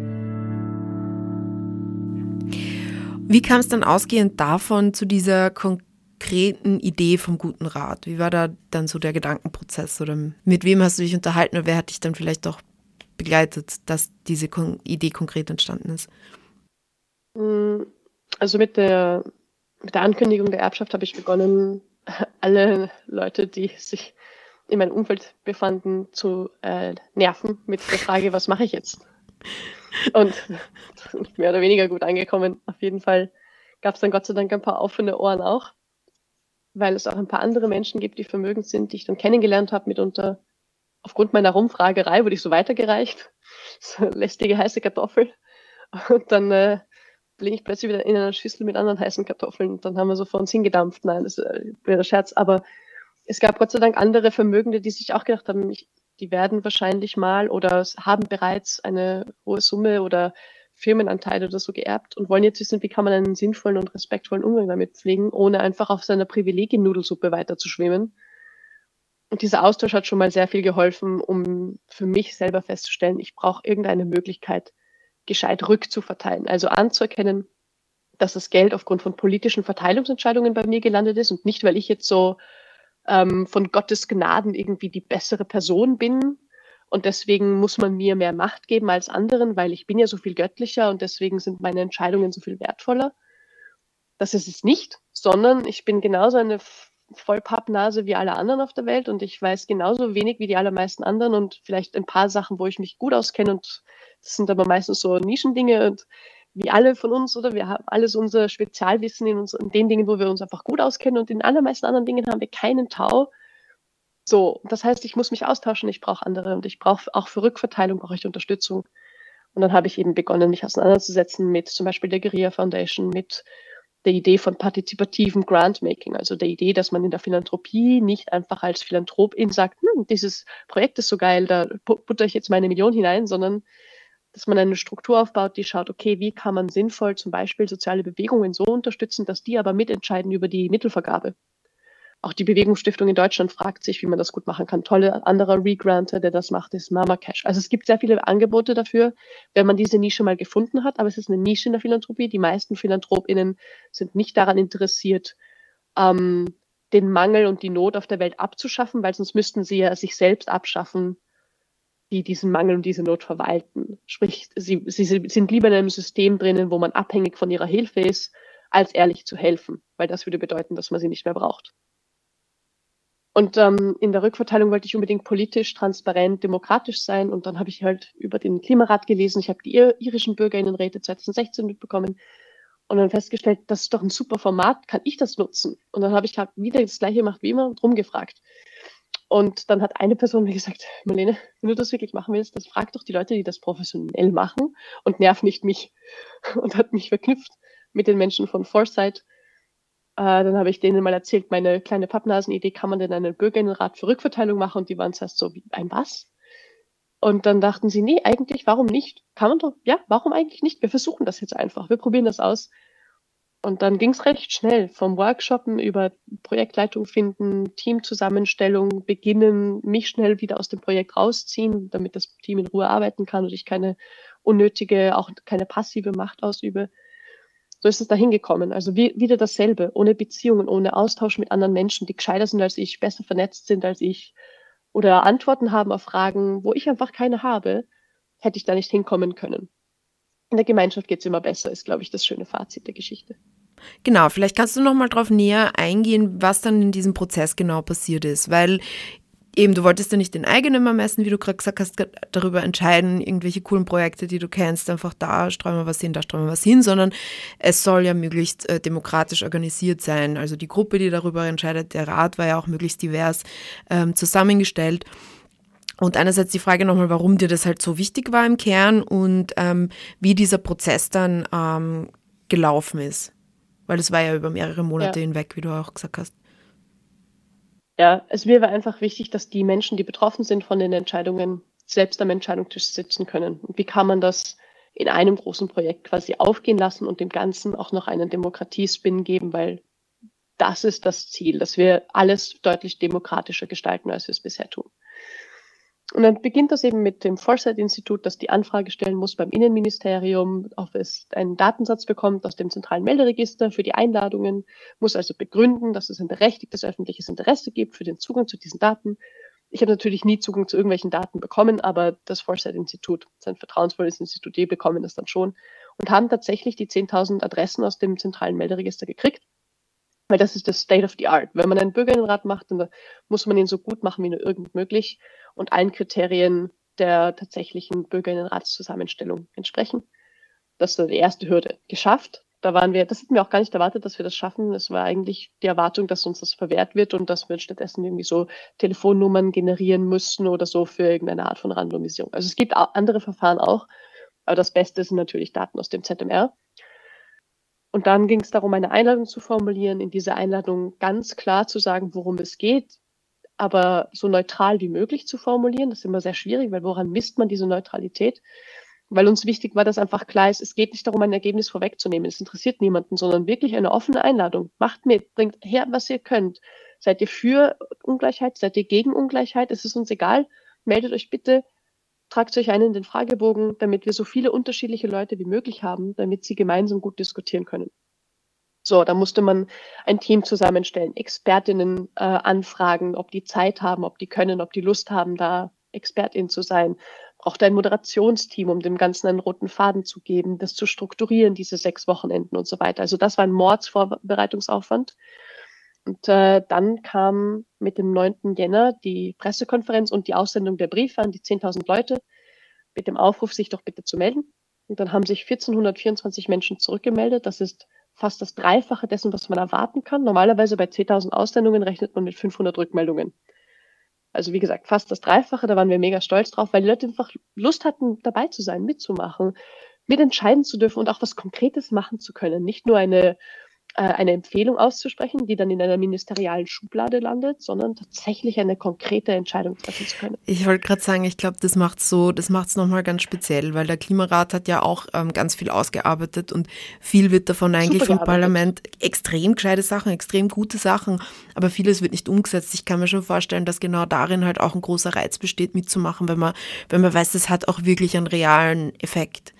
Wie kam es dann ausgehend davon zu dieser konkreten Idee vom guten Rat? Wie war da dann so der Gedankenprozess? Oder mit wem hast du dich unterhalten oder wer hat dich dann vielleicht auch begleitet, dass diese Idee konkret entstanden ist? Also mit der Ankündigung der Erbschaft habe ich begonnen, alle Leute, die sich in meinem Umfeld befanden, zu nerven mit der Frage, was mache ich jetzt? Und mehr oder weniger gut angekommen. Auf jeden Fall gab es dann Gott sei Dank ein paar offene Ohren auch, weil es auch ein paar andere Menschen gibt, die vermögend sind, die ich dann kennengelernt habe, mitunter aufgrund meiner Rumfragerei wurde ich so weitergereicht. So lästige heiße Kartoffel. Und dann bin ich plötzlich wieder in einer Schüssel mit anderen heißen Kartoffeln. Und dann haben wir so vor uns hingedampft. Nein, das wäre Scherz. Aber es gab Gott sei Dank andere Vermögende, die sich auch gedacht haben, die werden wahrscheinlich mal oder haben bereits eine hohe Summe oder Firmenanteile oder so geerbt und wollen jetzt wissen, wie kann man einen sinnvollen und respektvollen Umgang damit pflegen, ohne einfach auf seiner Privilegien-Nudelsuppe weiterzuschwimmen. Und dieser Austausch hat schon mal sehr viel geholfen, um für mich selber festzustellen, ich brauche irgendeine Möglichkeit, gescheit rückzuverteilen. Also anzuerkennen, dass das Geld aufgrund von politischen Verteilungsentscheidungen bei mir gelandet ist und nicht, weil ich jetzt so von Gottes Gnaden irgendwie die bessere Person bin und deswegen muss man mir mehr Macht geben als anderen, weil ich bin ja so viel göttlicher und deswegen sind meine Entscheidungen so viel wertvoller. Das ist es nicht, sondern ich bin genauso eine Vollpappnase wie alle anderen auf der Welt und ich weiß genauso wenig wie die allermeisten anderen und vielleicht ein paar Sachen, wo ich mich gut auskenne und das sind aber meistens so Nischendinge und wie alle von uns, oder wir haben alles unser Spezialwissen in den Dingen, wo wir uns einfach gut auskennen und in den allermeisten anderen Dingen haben wir keinen Tau. So, das heißt, ich muss mich austauschen, ich brauche andere und ich brauche auch für Rückverteilung brauche ich Unterstützung. Und dann habe ich eben begonnen, mich auseinanderzusetzen mit zum Beispiel der Guerilla Foundation, mit der Idee von partizipativen Grantmaking, also der Idee, dass man in der Philanthropie nicht einfach als Philanthropin sagt, dieses Projekt ist so geil, da butter ich jetzt meine Million hinein, sondern dass man eine Struktur aufbaut, die schaut, okay, wie kann man sinnvoll zum Beispiel soziale Bewegungen so unterstützen, dass die aber mitentscheiden über die Mittelvergabe. Auch die Bewegungsstiftung in Deutschland fragt sich, wie man das gut machen kann. Tolle anderer Regranter, der das macht, ist Mama Cash. Also es gibt sehr viele Angebote dafür, wenn man diese Nische mal gefunden hat. Aber es ist eine Nische in der Philanthropie. Die meisten PhilanthropInnen sind nicht daran interessiert, den Mangel und die Not auf der Welt abzuschaffen, weil sonst müssten sie ja sich selbst abschaffen, die diesen Mangel und diese Not verwalten. Sprich, sie sind lieber in einem System drinnen, wo man abhängig von ihrer Hilfe ist, als ehrlich zu helfen, weil das würde bedeuten, dass man sie nicht mehr braucht. Und in der Rückverteilung wollte ich unbedingt politisch, transparent, demokratisch sein. Und dann habe ich halt über den Klimarat gelesen. Ich habe die irischen BürgerInnenräte 2016 mitbekommen und dann festgestellt, das ist doch ein super Format, kann ich das nutzen? Und dann habe ich halt wieder das Gleiche gemacht wie immer und rumgefragt. Und dann hat eine Person mir gesagt, Marlene, wenn du das wirklich machen willst, dann frag doch die Leute, die das professionell machen und nerv nicht mich. Und hat mich verknüpft mit den Menschen von Foresight. Dann habe ich denen mal erzählt, meine kleine Pappnasen-Idee, kann man denn einen Bürgerinnenrat für Rückverteilung machen? Und die waren zuerst so, wie ein was? Und dann dachten sie, nee, eigentlich, warum nicht? Kann man doch, ja, warum eigentlich nicht? Wir versuchen das jetzt einfach, wir probieren das aus. Und dann ging es recht schnell, vom Workshoppen über Projektleitung finden, Teamzusammenstellung beginnen, mich schnell wieder aus dem Projekt rausziehen, damit das Team in Ruhe arbeiten kann und ich keine unnötige, auch keine passive Macht ausübe. So ist es dahin gekommen. Also wieder dasselbe, ohne Beziehungen, ohne Austausch mit anderen Menschen, die gescheiter sind als ich, besser vernetzt sind als ich oder Antworten haben auf Fragen, wo ich einfach keine habe, hätte ich da nicht hinkommen können. In der Gemeinschaft geht es immer besser, ist, glaube ich, das schöne Fazit der Geschichte. Genau, vielleicht kannst du noch mal drauf näher eingehen, was dann in diesem Prozess genau passiert ist, weil eben, du wolltest ja nicht den eigenen ermessen, wie du gerade gesagt hast, darüber entscheiden, irgendwelche coolen Projekte, die du kennst, einfach da streuen wir was hin, da streuen wir was hin, sondern es soll ja möglichst demokratisch organisiert sein. Also die Gruppe, die darüber entscheidet, der Rat war ja auch möglichst divers zusammengestellt. Und einerseits die Frage nochmal, warum dir das halt so wichtig war im Kern und wie dieser Prozess dann gelaufen ist. Weil es war ja über mehrere Monate hinweg, wie du auch gesagt hast. Ja, es mir war einfach wichtig, dass die Menschen, die betroffen sind von den Entscheidungen, selbst am Entscheidungstisch sitzen können. Und wie kann man das in einem großen Projekt quasi aufgehen lassen und dem Ganzen auch noch einen Demokratiespin geben, weil das ist das Ziel, dass wir alles deutlich demokratischer gestalten, als wir es bisher tun. Und dann beginnt das eben mit dem Foresight-Institut, das die Anfrage stellen muss beim Innenministerium, ob es einen Datensatz bekommt aus dem zentralen Melderegister für die Einladungen, muss also begründen, dass es ein berechtigtes öffentliches Interesse gibt für den Zugang zu diesen Daten. Ich habe natürlich nie Zugang zu irgendwelchen Daten bekommen, aber das Foresight-Institut, sein vertrauensvolles Institut, die bekommen das dann schon und haben tatsächlich die 10.000 Adressen aus dem zentralen Melderegister gekriegt. Weil das ist das State of the Art. Wenn man einen Bürgerinnenrat macht, dann muss man ihn so gut machen wie nur irgend möglich und allen Kriterien der tatsächlichen Bürgerinnenratszusammenstellung entsprechen. Das ist die erste Hürde. Geschafft. Das hätten wir auch gar nicht erwartet, dass wir das schaffen. Es war eigentlich die Erwartung, dass uns das verwehrt wird und dass wir stattdessen irgendwie so Telefonnummern generieren müssen oder so für irgendeine Art von Randomisierung. Also es gibt auch andere Verfahren auch, aber das Beste sind natürlich Daten aus dem ZMR. Und dann ging es darum, eine Einladung zu formulieren, in dieser Einladung ganz klar zu sagen, worum es geht, aber so neutral wie möglich zu formulieren. Das ist immer sehr schwierig, weil woran misst man diese Neutralität? Weil uns wichtig war, dass einfach klar ist, es geht nicht darum, ein Ergebnis vorwegzunehmen. Es interessiert niemanden, sondern wirklich eine offene Einladung. Macht mit, bringt her, was ihr könnt. Seid ihr für Ungleichheit? Seid ihr gegen Ungleichheit? Es ist uns egal. Meldet euch bitte. Tragt euch ein in den Fragebogen, damit wir so viele unterschiedliche Leute wie möglich haben, damit sie gemeinsam gut diskutieren können. So, da musste man ein Team zusammenstellen, Expertinnen anfragen, ob die Zeit haben, ob die können, ob die Lust haben, da Expertin zu sein. Braucht ein Moderationsteam, um dem Ganzen einen roten Faden zu geben, das zu strukturieren, diese 6 Wochenenden und so weiter. Also das war ein Mordsvorbereitungsaufwand. Und dann kam mit dem 9. Jänner die Pressekonferenz und die Aussendung der Briefe an die 10.000 Leute mit dem Aufruf, sich doch bitte zu melden. Und dann haben sich 1424 Menschen zurückgemeldet. Das ist fast das Dreifache dessen, was man erwarten kann. Normalerweise bei 10.000 Aussendungen rechnet man mit 500 Rückmeldungen. Also wie gesagt, fast das Dreifache. Da waren wir mega stolz drauf, weil die Leute einfach Lust hatten, dabei zu sein, mitzumachen, mitentscheiden zu dürfen und auch was Konkretes machen zu können. Nicht nur eine eine Empfehlung auszusprechen, die dann in einer ministerialen Schublade landet, sondern tatsächlich eine konkrete Entscheidung treffen zu können. Ich wollte gerade sagen, ich glaube, das macht's nochmal ganz speziell, weil der Klimarat hat ja auch ganz viel ausgearbeitet und viel wird davon eigentlich vom Parlament extrem gescheite Sachen, extrem gute Sachen, aber vieles wird nicht umgesetzt. Ich kann mir schon vorstellen, dass genau darin halt auch ein großer Reiz besteht, mitzumachen, wenn man weiß, es hat auch wirklich einen realen Effekt.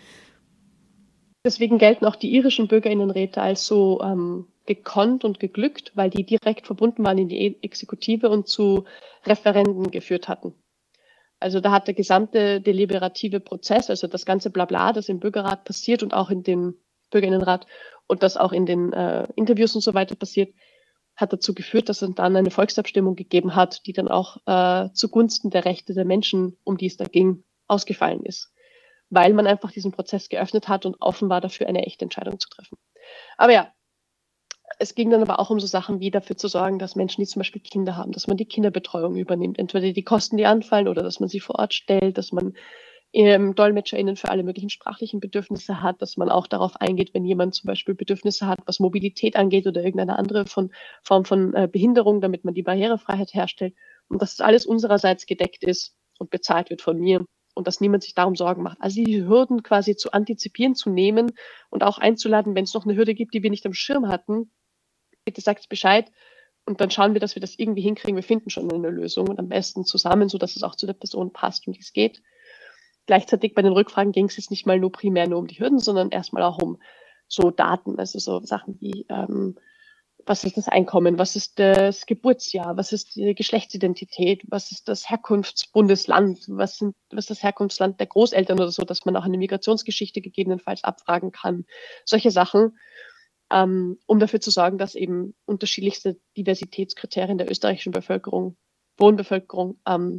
Deswegen gelten auch die irischen BürgerInnenräte als so gekonnt und geglückt, weil die direkt verbunden waren in die Exekutive und zu Referenden geführt hatten. Also da hat der gesamte deliberative Prozess, also das ganze Blabla, das im Bürgerrat passiert und auch in dem BürgerInnenrat und das auch in den Interviews und so weiter passiert, hat dazu geführt, dass es dann eine Volksabstimmung gegeben hat, die dann auch zugunsten der Rechte der Menschen, um die es da ging, ausgefallen ist. Weil man einfach diesen Prozess geöffnet hat und offen war dafür, eine echte Entscheidung zu treffen. Aber ja, es ging dann aber auch um so Sachen wie dafür zu sorgen, dass Menschen, die zum Beispiel Kinder haben, dass man die Kinderbetreuung übernimmt. Entweder die Kosten, die anfallen, oder dass man sie vor Ort stellt, dass man DolmetscherInnen für alle möglichen sprachlichen Bedürfnisse hat, dass man auch darauf eingeht, wenn jemand zum Beispiel Bedürfnisse hat, was Mobilität angeht oder irgendeine andere Form von Behinderung, damit man die Barrierefreiheit herstellt. Und dass das alles unsererseits gedeckt ist und bezahlt wird von mir. Und dass niemand sich darum Sorgen macht. Also die Hürden quasi zu antizipieren, zu nehmen und auch einzuladen, wenn es noch eine Hürde gibt, die wir nicht am Schirm hatten. Bitte sagt Bescheid und dann schauen wir, dass wir das irgendwie hinkriegen. Wir finden schon eine Lösung und am besten zusammen, sodass es auch zu der Person passt, um die es geht. Gleichzeitig bei den Rückfragen ging es jetzt nicht mal primär nur um die Hürden, sondern erstmal auch um so Daten, also so Sachen wie was ist das Einkommen, was ist das Geburtsjahr, was ist die Geschlechtsidentität, was ist das Herkunftsbundesland, was ist das Herkunftsland der Großeltern oder so, dass man auch eine Migrationsgeschichte gegebenenfalls abfragen kann. Solche Sachen, um dafür zu sorgen, dass eben unterschiedlichste Diversitätskriterien der österreichischen Wohnbevölkerung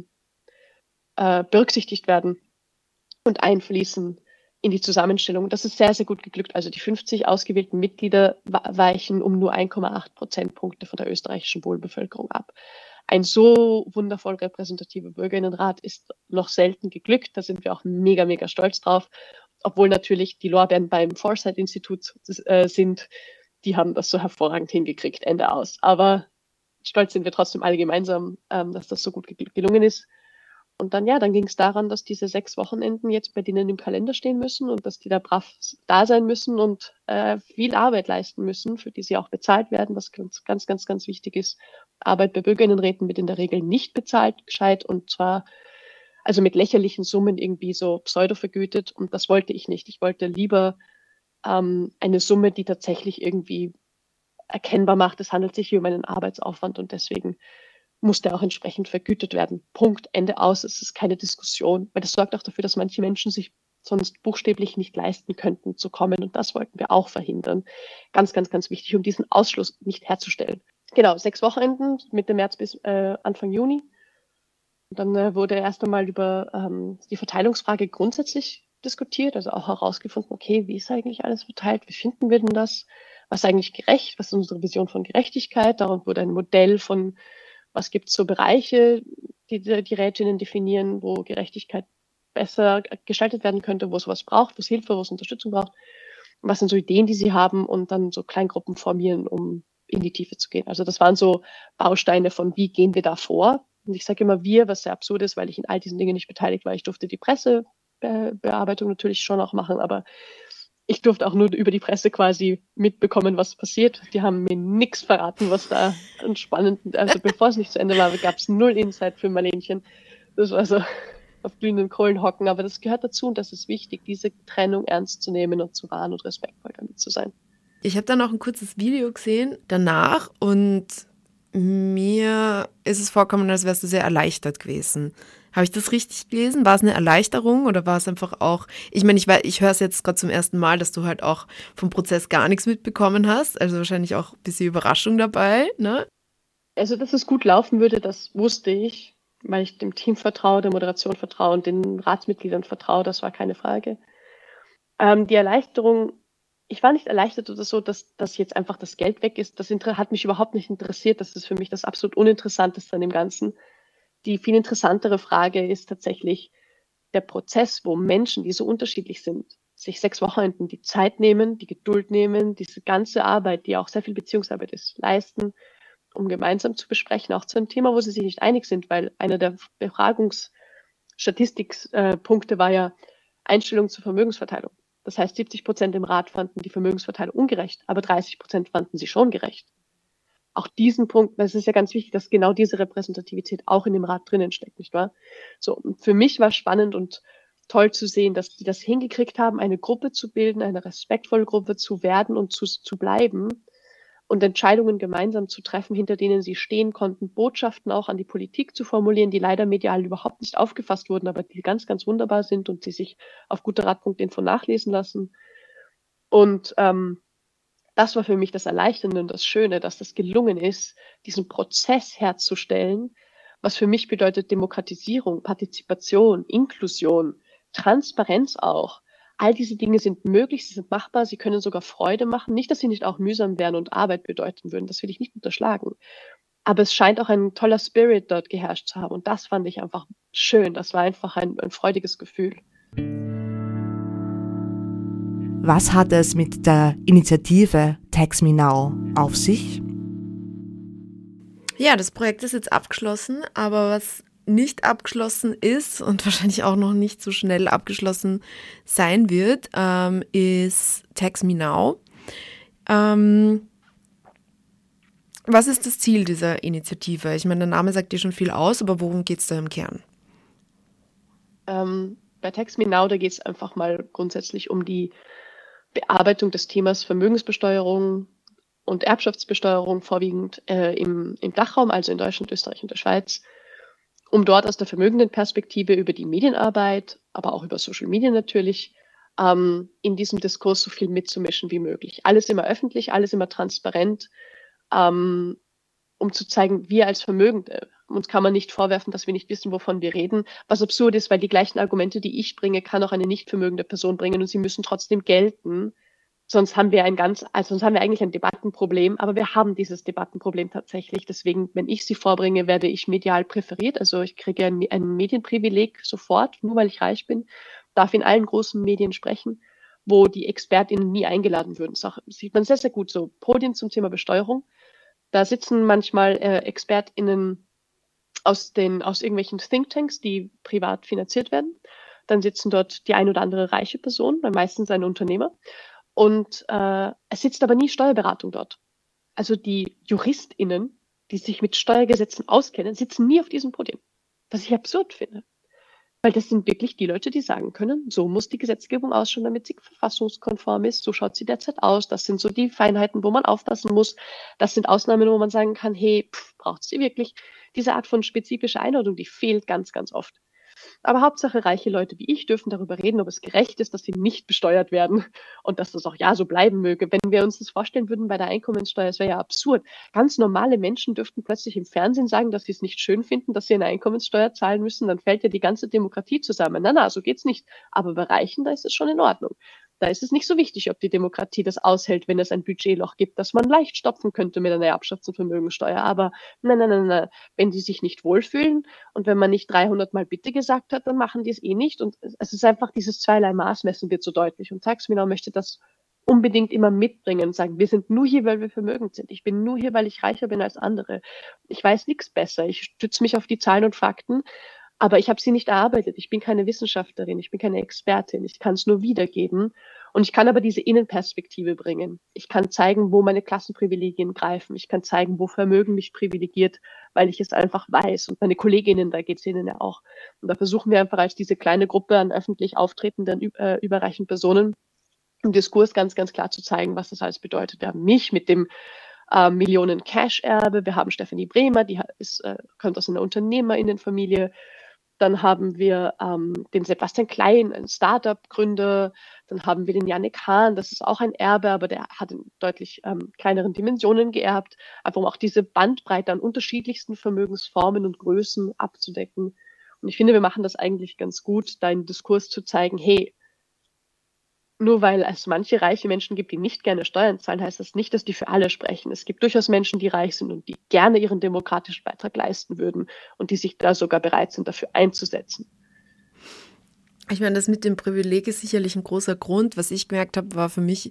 berücksichtigt werden und einfließen in die Zusammenstellung. Das ist sehr, sehr gut geglückt. Also die 50 ausgewählten Mitglieder weichen um nur 1,8 Prozentpunkte von der österreichischen Wohnbevölkerung ab. Ein so wundervoll repräsentativer BürgerInnenrat ist noch selten geglückt. Da sind wir auch mega, mega stolz drauf. Obwohl natürlich die Lorbeeren beim Foresight-Institut sind. Die haben das so hervorragend hingekriegt, Ende aus. Aber stolz sind wir trotzdem alle gemeinsam, dass das so gut gelungen ist. Und dann ging es daran, dass diese 6 Wochenenden jetzt bei denen im Kalender stehen müssen und dass die da brav da sein müssen und viel Arbeit leisten müssen, für die sie auch bezahlt werden, was ganz, ganz, ganz, ganz wichtig ist. Arbeit bei BürgerInnenräten wird in der Regel nicht bezahlt, gescheit, und zwar also mit lächerlichen Summen irgendwie so pseudo vergütet, und das wollte ich nicht. Ich wollte lieber eine Summe, die tatsächlich irgendwie erkennbar macht, es handelt sich hier um einen Arbeitsaufwand und deswegen muss der auch entsprechend vergütet werden. Punkt, Ende aus. Es ist keine Diskussion, weil das sorgt auch dafür, dass manche Menschen sich sonst buchstäblich nicht leisten könnten zu kommen, und das wollten wir auch verhindern. Ganz, ganz, ganz wichtig, um diesen Ausschluss nicht herzustellen. Genau, 6 Wochenenden, Mitte März bis Anfang Juni. Und dann wurde erst einmal über die Verteilungsfrage grundsätzlich diskutiert, also auch herausgefunden, okay, wie ist eigentlich alles verteilt, wie finden wir denn das, was ist eigentlich gerecht, was ist unsere Vision von Gerechtigkeit, darum wurde ein Modell von was gibt es so Bereiche, die Rätinnen definieren, wo Gerechtigkeit besser gestaltet werden könnte, wo es was braucht, wo es Hilfe, wo es Unterstützung braucht. Was sind so Ideen, die sie haben, und dann so Kleingruppen formieren, um in die Tiefe zu gehen. Also das waren so Bausteine von, wie gehen wir da vor? Und ich sage immer wir, was sehr absurd ist, weil ich in all diesen Dingen nicht beteiligt war. Ich durfte die Pressebearbeitung natürlich schon auch machen, aber ich durfte auch nur über die Presse quasi mitbekommen, was passiert. Die haben mir nichts verraten, was da an spannenden, also bevor es nicht zu Ende war, gab es 0 Insight für Marlenchen. Das war so auf glühenden Kohlen hocken, aber das gehört dazu und das ist wichtig, diese Trennung ernst zu nehmen und zu wahren und respektvoll damit zu sein. Ich habe dann auch ein kurzes Video gesehen danach und mir ist es vorgekommen, als wärst du sehr erleichtert gewesen. Habe ich das richtig gelesen? War es eine Erleichterung oder war es einfach auch, ich meine, ich höre es jetzt gerade zum ersten Mal, dass du halt auch vom Prozess gar nichts mitbekommen hast, also wahrscheinlich auch ein bisschen Überraschung dabei, ne? Also, dass es gut laufen würde, das wusste ich, weil ich dem Team vertraue, der Moderation vertraue und den Ratsmitgliedern vertraue, das war keine Frage. Die Erleichterung, ich war nicht erleichtert oder so, dass jetzt einfach das Geld weg ist. Das hat mich überhaupt nicht interessiert. Das ist für mich das absolut Uninteressanteste an dem Ganzen. Die viel interessantere Frage ist tatsächlich der Prozess, wo Menschen, die so unterschiedlich sind, sich 6 Wochenenden die Zeit nehmen, die Geduld nehmen, diese ganze Arbeit, die auch sehr viel Beziehungsarbeit ist, leisten, um gemeinsam zu besprechen, auch zu einem Thema, wo sie sich nicht einig sind, weil einer der Befragungsstatistikpunkte war ja Einstellung zur Vermögensverteilung. Das heißt, 70% im Rat fanden die Vermögensverteilung ungerecht, aber 30% fanden sie schon gerecht. Auch diesen Punkt, es ist ja ganz wichtig, dass genau diese Repräsentativität auch in dem Rat drinnen steckt, nicht wahr? So, und für mich war spannend und toll zu sehen, dass die das hingekriegt haben, eine Gruppe zu bilden, eine respektvolle Gruppe zu werden und zu bleiben und Entscheidungen gemeinsam zu treffen, hinter denen sie stehen konnten, Botschaften auch an die Politik zu formulieren, die leider medial überhaupt nicht aufgefasst wurden, aber die ganz, ganz wunderbar sind und die sich auf guterrat.info nachlesen lassen. Und das war für mich das Erleichternde und das Schöne, dass das gelungen ist, diesen Prozess herzustellen, was für mich bedeutet Demokratisierung, Partizipation, Inklusion, Transparenz auch. All diese Dinge sind möglich, sie sind machbar, sie können sogar Freude machen. Nicht, dass sie nicht auch mühsam wären und Arbeit bedeuten würden, das will ich nicht unterschlagen. Aber es scheint auch ein toller Spirit dort geherrscht zu haben und das fand ich einfach schön. Das war einfach ein freudiges Gefühl. Was hat es mit der Initiative Tax Me Now auf sich? Ja, das Projekt ist jetzt abgeschlossen, aber was nicht abgeschlossen ist und wahrscheinlich auch noch nicht so schnell abgeschlossen sein wird, ist Tax Me Now. Was ist das Ziel dieser Initiative? Ich meine, der Name sagt dir schon viel aus, aber worum geht es da im Kern? Bei Tax Me Now, da geht es einfach mal grundsätzlich um die Bearbeitung des Themas Vermögensbesteuerung und Erbschaftsbesteuerung vorwiegend im Dachraum, also in Deutschland, Österreich und der Schweiz, um dort aus der Vermögendenperspektive über die Medienarbeit, aber auch über Social Media natürlich, in diesem Diskurs so viel mitzumischen wie möglich. Alles immer öffentlich, alles immer transparent, um zu zeigen, wir als Vermögende, uns kann man nicht vorwerfen, dass wir nicht wissen, wovon wir reden, was absurd ist, weil die gleichen Argumente, die ich bringe, kann auch eine nicht vermögende Person bringen und sie müssen trotzdem gelten. Sonst haben wir eigentlich ein Debattenproblem, aber wir haben dieses Debattenproblem tatsächlich. Deswegen, wenn ich sie vorbringe, werde ich medial präferiert. Also ich kriege ein Medienprivileg sofort, nur weil ich reich bin, darf in allen großen Medien sprechen, wo die ExpertInnen nie eingeladen würden. Das sieht man sehr, sehr gut. So Podien zum Thema Besteuerung. Da sitzen manchmal ExpertInnen aus irgendwelchen Thinktanks, die privat finanziert werden. Dann sitzen dort die ein oder andere reiche Person, meistens ein Unternehmer. Und es sitzt aber nie Steuerberatung dort. Also die JuristInnen, die sich mit Steuergesetzen auskennen, sitzen nie auf diesem Podium. Was ich absurd finde. Weil das sind wirklich die Leute, die sagen können, so muss die Gesetzgebung ausschauen, damit sie verfassungskonform ist, so schaut sie derzeit aus, das sind so die Feinheiten, wo man aufpassen muss, das sind Ausnahmen, wo man sagen kann, hey, braucht sie wirklich? Diese Art von spezifischer Einordnung, die fehlt ganz, ganz oft. Aber Hauptsache reiche Leute wie ich dürfen darüber reden, ob es gerecht ist, dass sie nicht besteuert werden und dass das auch ja so bleiben möge. Wenn wir uns das vorstellen würden bei der Einkommenssteuer, es wäre ja absurd. Ganz normale Menschen dürften plötzlich im Fernsehen sagen, dass sie es nicht schön finden, dass sie eine Einkommenssteuer zahlen müssen, dann fällt ja die ganze Demokratie zusammen. Na, so geht's nicht. Aber bei Reichen, da ist es schon in Ordnung. Da ist es nicht so wichtig, ob die Demokratie das aushält, wenn es ein Budgetloch gibt, das man leicht stopfen könnte mit einer Erbschafts- und Vermögensteuer. Aber nein. Wenn die sich nicht wohlfühlen und wenn man nicht 300 Mal Bitte gesagt hat, dann machen die es eh nicht. Und es ist einfach dieses zweierlei Maßmessen wird so deutlich. Und Tax Me Now möchte das unbedingt immer mitbringen und sagen, wir sind nur hier, weil wir vermögend sind. Ich bin nur hier, weil ich reicher bin als andere. Ich weiß nichts besser. Ich stütze mich auf die Zahlen und Fakten. Aber ich habe sie nicht erarbeitet. Ich bin keine Wissenschaftlerin, ich bin keine Expertin. Ich kann es nur wiedergeben. Und ich kann aber diese Innenperspektive bringen. Ich kann zeigen, wo meine Klassenprivilegien greifen. Ich kann zeigen, wo Vermögen mich privilegiert, weil ich es einfach weiß. Und meine Kolleginnen, da geht es ihnen ja auch. Und da versuchen wir einfach als diese kleine Gruppe an öffentlich auftretenden, überreichen Personen im Diskurs ganz, ganz klar zu zeigen, was das alles bedeutet. Wir haben mich mit dem Millionen Cash-Erbe. Wir haben Stefanie Bremer, die kommt aus einer UnternehmerInnenfamilie. Dann haben wir den Sebastian Klein, einen Startup-Gründer. Dann haben wir den Yannick Hahn, das ist auch ein Erbe, aber der hat in deutlich kleineren Dimensionen geerbt, einfach um auch diese Bandbreite an unterschiedlichsten Vermögensformen und Größen abzudecken. Und ich finde, wir machen das eigentlich ganz gut, da im Diskurs zu zeigen, hey, nur weil es manche reiche Menschen gibt, die nicht gerne Steuern zahlen, heißt das nicht, dass die für alle sprechen. Es gibt durchaus Menschen, die reich sind und die gerne ihren demokratischen Beitrag leisten würden und die sich da sogar bereit sind, dafür einzusetzen. Ich meine, das mit dem Privileg ist sicherlich ein großer Grund. Was ich gemerkt habe, war für mich,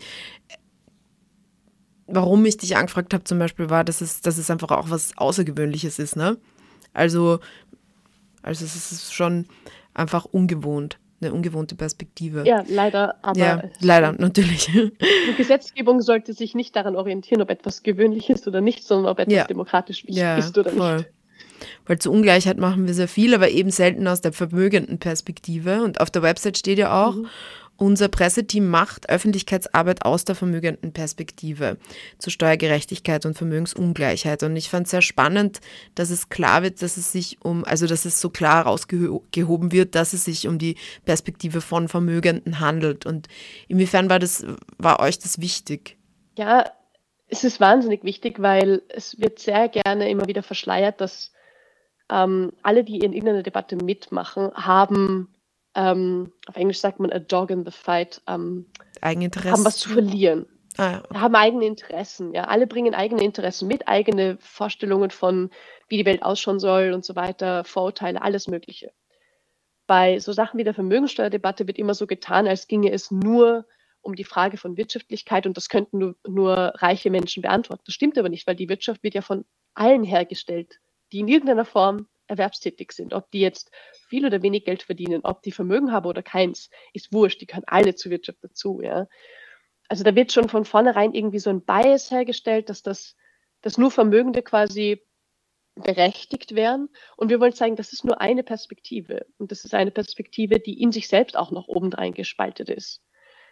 warum ich dich angefragt habe zum Beispiel, war, dass es einfach auch was Außergewöhnliches ist, ne? Also es ist schon einfach ungewohnt, eine ungewohnte Perspektive. Ja, leider, aber Ja, leider, natürlich. die Gesetzgebung sollte sich nicht daran orientieren, ob etwas gewöhnlich ist oder nicht, sondern ob etwas Ja. demokratisch Ja, ist oder voll. nicht. Weil zur Ungleichheit machen wir sehr viel, aber eben selten aus der vermögenden Perspektive. Und auf der Website steht ja auch, unser Presseteam macht Öffentlichkeitsarbeit aus der vermögenden Perspektive zu Steuergerechtigkeit und Vermögensungleichheit. Und ich fand es sehr spannend, dass es klar wird, dass es so klar rausgehoben wird, dass es sich um die Perspektive von Vermögenden handelt. Und inwiefern war euch das wichtig? Ja, es ist wahnsinnig wichtig, weil es wird sehr gerne immer wieder verschleiert, dass alle, die in irgendeiner Debatte mitmachen, haben, auf Englisch sagt man a dog in the fight, Eigeninteresse? haben was zu verlieren, Ja. haben eigene Interessen. Ja, alle bringen eigene Interessen mit, eigene Vorstellungen von, wie die Welt ausschauen soll und so weiter, Vorurteile, alles Mögliche. Bei so Sachen wie der Vermögensteuerdebatte wird immer so getan, als ginge es nur um die Frage von Wirtschaftlichkeit und das könnten nur reiche Menschen beantworten. Das stimmt aber nicht, weil die Wirtschaft wird ja von allen hergestellt, die in irgendeiner Form erwerbstätig sind. Ob die jetzt viel oder wenig Geld verdienen, ob die Vermögen haben oder keins, ist wurscht. Die gehören alle zur Wirtschaft dazu. Ja. Also da wird schon von vornherein irgendwie so ein Bias hergestellt, dass nur Vermögende quasi berechtigt wären. Und wir wollen zeigen, das ist nur eine Perspektive. Und das ist eine Perspektive, die in sich selbst auch noch obendrein gespaltet ist.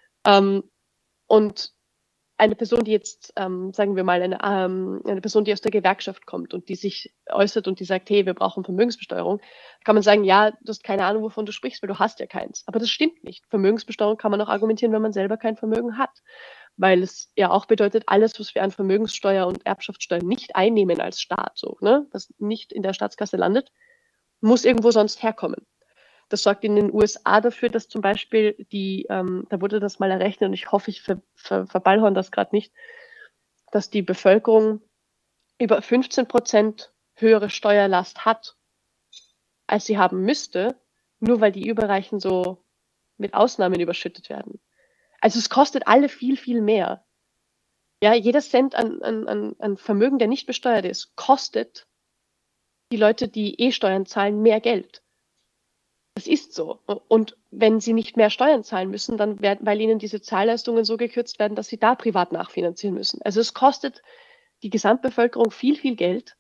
Und eine Person, die jetzt, sagen wir mal, eine Person, die aus der Gewerkschaft kommt und die sich äußert und die sagt, hey, wir brauchen Vermögensbesteuerung, kann man sagen, ja, du hast keine Ahnung, wovon du sprichst, weil du hast ja keins. Aber das stimmt nicht. Vermögensbesteuerung kann man auch argumentieren, wenn man selber kein Vermögen hat. Weil es ja auch bedeutet, alles, was wir an Vermögenssteuer und Erbschaftssteuer nicht einnehmen als Staat, so, ne, was nicht in der Staatskasse landet, muss irgendwo sonst herkommen. Das sorgt in den USA dafür, dass zum Beispiel da wurde das mal errechnet und ich hoffe, ich verballhorn das gerade nicht, dass die Bevölkerung über 15% höhere Steuerlast hat, als sie haben müsste, nur weil die Überreichen so mit Ausnahmen überschüttet werden. Also es kostet alle viel, viel mehr. Ja, jeder Cent an Vermögen, der nicht besteuert ist, kostet die Leute, die Steuern zahlen, mehr Geld. Das ist so. Und wenn sie nicht mehr Steuern zahlen müssen, dann weil ihnen diese Zahlleistungen so gekürzt werden, dass sie da privat nachfinanzieren müssen. Also es kostet die Gesamtbevölkerung viel, viel Geld,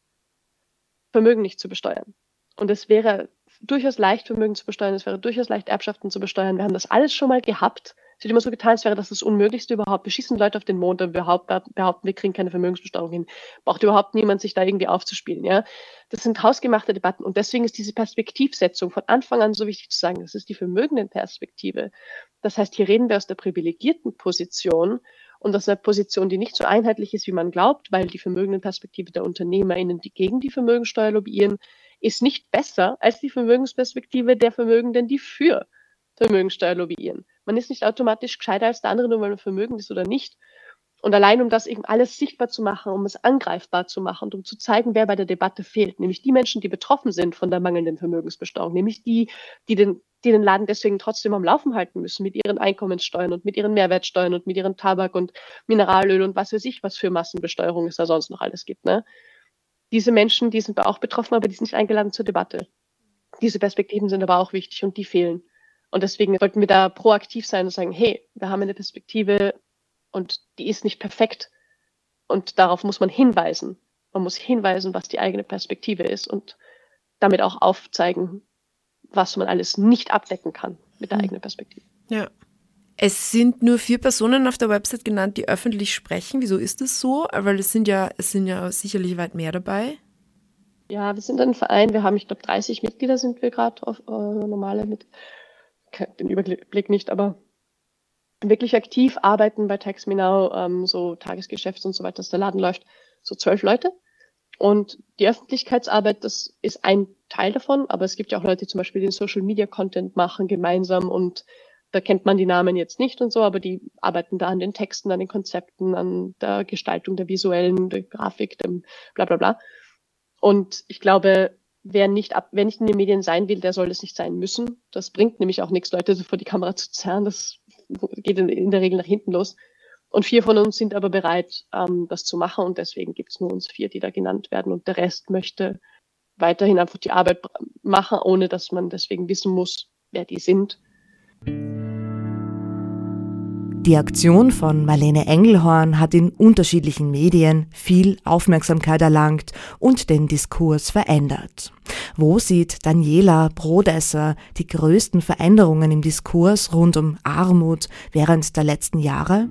Vermögen nicht zu besteuern. Und es wäre durchaus leicht, Vermögen zu besteuern, es wäre durchaus leicht, Erbschaften zu besteuern. Wir haben das alles schon mal gehabt. Es wird immer so getan, als wäre das das Unmöglichste überhaupt. Wir schießen Leute auf den Mond und behaupten, wir kriegen keine Vermögensbesteuerung hin. Braucht überhaupt niemand, sich da irgendwie aufzuspielen. Ja? Das sind hausgemachte Debatten und deswegen ist diese Perspektivsetzung von Anfang an so wichtig zu sagen, das ist die Vermögendenperspektive. Das heißt, hier reden wir aus der privilegierten Position und aus einer Position, die nicht so einheitlich ist, wie man glaubt, weil die Vermögendenperspektive der UnternehmerInnen, die gegen die Vermögensteuer lobbyieren, ist nicht besser als die Vermögensperspektive der Vermögenden, die für Vermögensteuer lobbyieren. Man ist nicht automatisch gescheiter als der andere, nur weil man vermögend ist oder nicht. Und allein um das eben alles sichtbar zu machen, um es angreifbar zu machen und um zu zeigen, wer bei der Debatte fehlt, nämlich die Menschen, die betroffen sind von der mangelnden Vermögensbesteuerung, nämlich die den Laden deswegen trotzdem am Laufen halten müssen mit ihren Einkommenssteuern und mit ihren Mehrwertsteuern und mit ihren Tabak- und Mineralöl und was weiß ich, was für Massenbesteuerung es da sonst noch alles gibt. Ne? Diese Menschen, die sind auch betroffen, aber die sind nicht eingeladen zur Debatte. Diese Perspektiven sind aber auch wichtig und die fehlen. Und deswegen sollten wir da proaktiv sein und sagen, hey, wir haben eine Perspektive und die ist nicht perfekt. Und darauf muss man hinweisen. Man muss hinweisen, was die eigene Perspektive ist und damit auch aufzeigen, was man alles nicht abdecken kann mit der eigenen Perspektive. Ja. Es sind nur 4 Personen auf der Website genannt, die öffentlich sprechen. Wieso ist das so? Weil es sind ja sicherlich weit mehr dabei. Ja, wir sind ein Verein. Wir haben, ich glaube, 30 Mitglieder sind wir gerade auf normale mit. Den Überblick nicht, aber wirklich aktiv arbeiten bei TaxMeNow, so Tagesgeschäft und so weiter, dass der Laden läuft, so 12 Leute. Und die Öffentlichkeitsarbeit, das ist ein Teil davon, aber es gibt ja auch Leute, die zum Beispiel den Social-Media-Content machen gemeinsam und da kennt man die Namen jetzt nicht und so, aber die arbeiten da an den Texten, an den Konzepten, an der Gestaltung der visuellen, der Grafik, dem bla bla bla. Und ich glaube, wer nicht in den Medien sein will, der soll es nicht sein müssen. Das bringt nämlich auch nichts, Leute so vor die Kamera zu zerren. Das geht in der Regel nach hinten los. Und 4 von uns sind aber bereit, das zu machen. Und deswegen gibt es nur uns 4, die da genannt werden. Und der Rest möchte weiterhin einfach die Arbeit machen, ohne dass man deswegen wissen muss, wer die sind. Die Aktion von Marlene Engelhorn hat in unterschiedlichen Medien viel Aufmerksamkeit erlangt und den Diskurs verändert. Wo sieht Daniela Brodesser die größten Veränderungen im Diskurs rund um Armut während der letzten Jahre?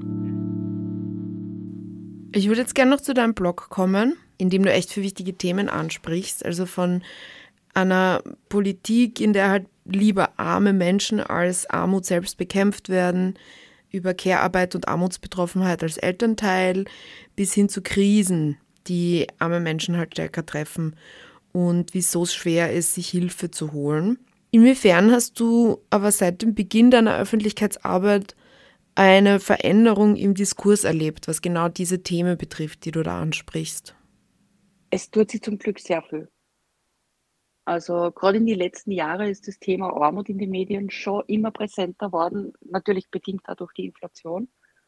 Ich würde jetzt gerne noch zu deinem Blog kommen, in dem du echt für wichtige Themen ansprichst, also von einer Politik, in der halt lieber arme Menschen als Armut selbst bekämpft werden, über Care-Arbeit und Armutsbetroffenheit als Elternteil bis hin zu Krisen, die arme Menschen halt stärker treffen und wieso es schwer ist, sich Hilfe zu holen. Inwiefern hast du aber seit dem Beginn deiner Öffentlichkeitsarbeit eine Veränderung im Diskurs erlebt, was genau diese Themen betrifft, die du da ansprichst? Es tut sich zum Glück sehr viel. Also gerade in den letzten Jahren ist das Thema Armut in den Medien schon immer präsenter worden, natürlich bedingt auch durch die Inflation.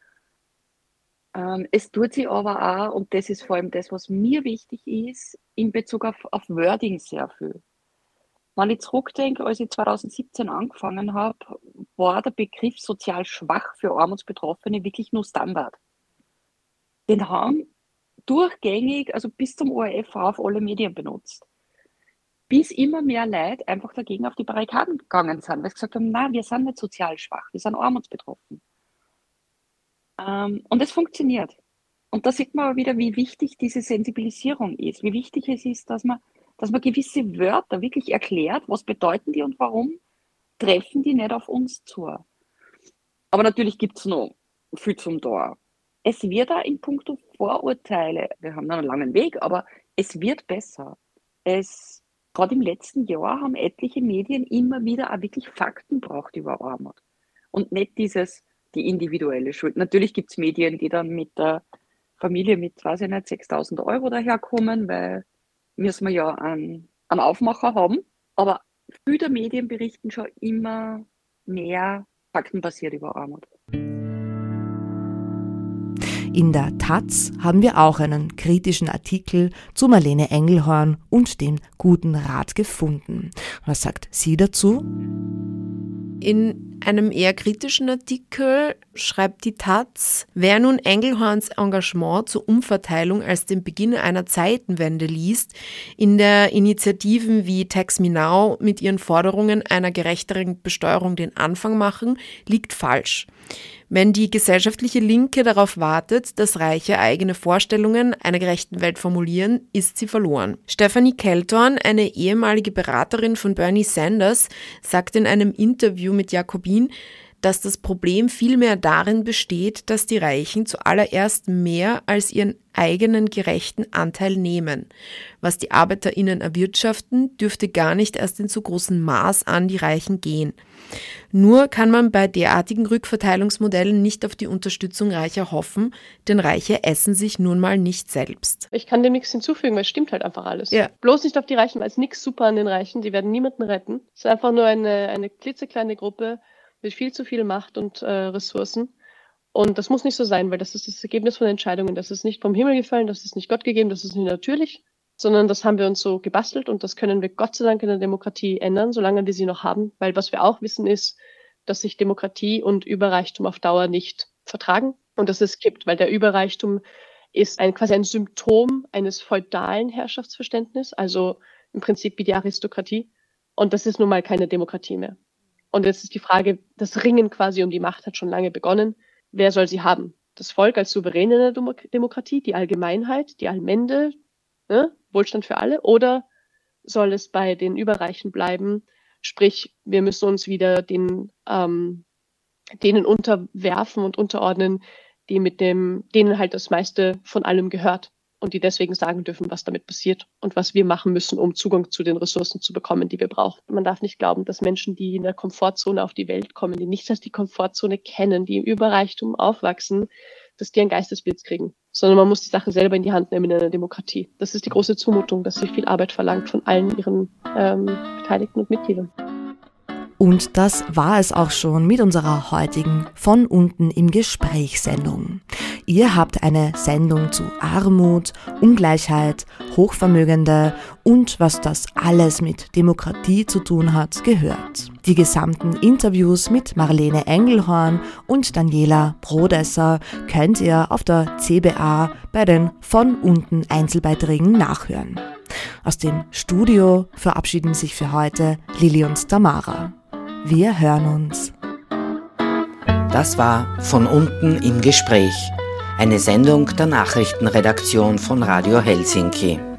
Es tut sich aber auch, und das ist vor allem das, was mir wichtig ist, in Bezug auf Wording sehr viel. Wenn ich zurückdenke, als ich 2017 angefangen habe, war der Begriff sozial schwach für Armutsbetroffene wirklich nur Standard. Den haben durchgängig, also bis zum ORF auf alle Medien benutzt. Bis immer mehr Leute einfach dagegen auf die Barrikaden gegangen sind, weil sie gesagt haben, nein, wir sind nicht sozial schwach, wir sind armutsbetroffen. Und es funktioniert. Und da sieht man aber wieder, wie wichtig diese Sensibilisierung ist, wie wichtig es ist, dass man gewisse Wörter wirklich erklärt, was bedeuten die und warum treffen die nicht auf uns zu. Aber natürlich gibt es noch viel zum Tor. Es wird auch in puncto Vorurteile, wir haben noch einen langen Weg, aber es wird besser. Gerade im letzten Jahr haben etliche Medien immer wieder auch wirklich Fakten gebracht über Armut. Und nicht die individuelle Schuld. Natürlich gibt es Medien, die dann mit der Familie mit, weiß ich nicht, 6.000 € daherkommen, weil müssen wir ja einen Aufmacher haben. Aber viele der Medien berichten schon immer mehr faktenbasiert über Armut. In der Taz haben wir auch einen kritischen Artikel zu Marlene Engelhorn und dem guten Rat gefunden. Was sagt sie dazu? In einem eher kritischen Artikel schreibt die Taz, wer nun Engelhorns Engagement zur Umverteilung als den Beginn einer Zeitenwende liest, in der Initiativen wie Tax Me Now mit ihren Forderungen einer gerechteren Besteuerung den Anfang machen, liegt falsch. Wenn die gesellschaftliche Linke darauf wartet, dass Reiche eigene Vorstellungen einer gerechten Welt formulieren, ist sie verloren. Stephanie Keltorn, eine ehemalige Beraterin von Bernie Sanders, sagt in einem Interview mit Jacobin, dass das Problem vielmehr darin besteht, dass die Reichen zuallererst mehr als ihren eigenen gerechten Anteil nehmen. Was die ArbeiterInnen erwirtschaften, dürfte gar nicht erst in so großem Maß an die Reichen gehen. Nur kann man bei derartigen Rückverteilungsmodellen nicht auf die Unterstützung Reicher hoffen, denn Reiche essen sich nun mal nicht selbst. Ich kann dem nichts hinzufügen, weil es stimmt halt einfach alles. Ja. Bloß nicht auf die Reichen, weil es nichts super an den Reichen, die werden niemanden retten. Es ist einfach nur eine klitzekleine Gruppe mit viel zu viel Macht und Ressourcen. Und das muss nicht so sein, weil das ist das Ergebnis von Entscheidungen. Das ist nicht vom Himmel gefallen, das ist nicht Gott gegeben, das ist nicht natürlich, sondern das haben wir uns so gebastelt und das können wir Gott sei Dank in der Demokratie ändern, solange wir sie noch haben. Weil was wir auch wissen ist, dass sich Demokratie und Überreichtum auf Dauer nicht vertragen und dass es kippt, weil der Überreichtum ist quasi ein Symptom eines feudalen Herrschaftsverständnisses, also im Prinzip wie die Aristokratie. Und das ist nun mal keine Demokratie mehr. Und jetzt ist die Frage, das Ringen quasi um die Macht hat schon lange begonnen. Wer soll sie haben? Das Volk als Souverän in der Demokratie, die Allgemeinheit, die Allmende, ne? Wohlstand für alle? Oder soll es bei den Überreichen bleiben? Sprich, wir müssen uns wieder denen unterwerfen und unterordnen, denen halt das meiste von allem gehört und die deswegen sagen dürfen, was damit passiert und was wir machen müssen, um Zugang zu den Ressourcen zu bekommen, die wir brauchen. Man darf nicht glauben, dass Menschen, die in der Komfortzone auf die Welt kommen, die nichts als die Komfortzone kennen, die im Überreichtum aufwachsen, dass die einen Geistesblitz kriegen, sondern man muss die Sache selber in die Hand nehmen in einer Demokratie. Das ist die große Zumutung, dass sie viel Arbeit verlangt von allen ihren Beteiligten und Mitgliedern. Und das war es auch schon mit unserer heutigen Von unten im Gespräch-Sendung. Ihr habt eine Sendung zu Armut, Ungleichheit, Hochvermögende und was das alles mit Demokratie zu tun hat, gehört. Die gesamten Interviews mit Marlene Engelhorn und Daniela Brodesser könnt ihr auf der CBA bei den Von unten Einzelbeiträgen nachhören. Aus dem Studio verabschieden sich für heute Lilly und Tamara. Wir hören uns. Das war Von unten im Gespräch, eine Sendung der Nachrichtenredaktion von Radio Helsinki.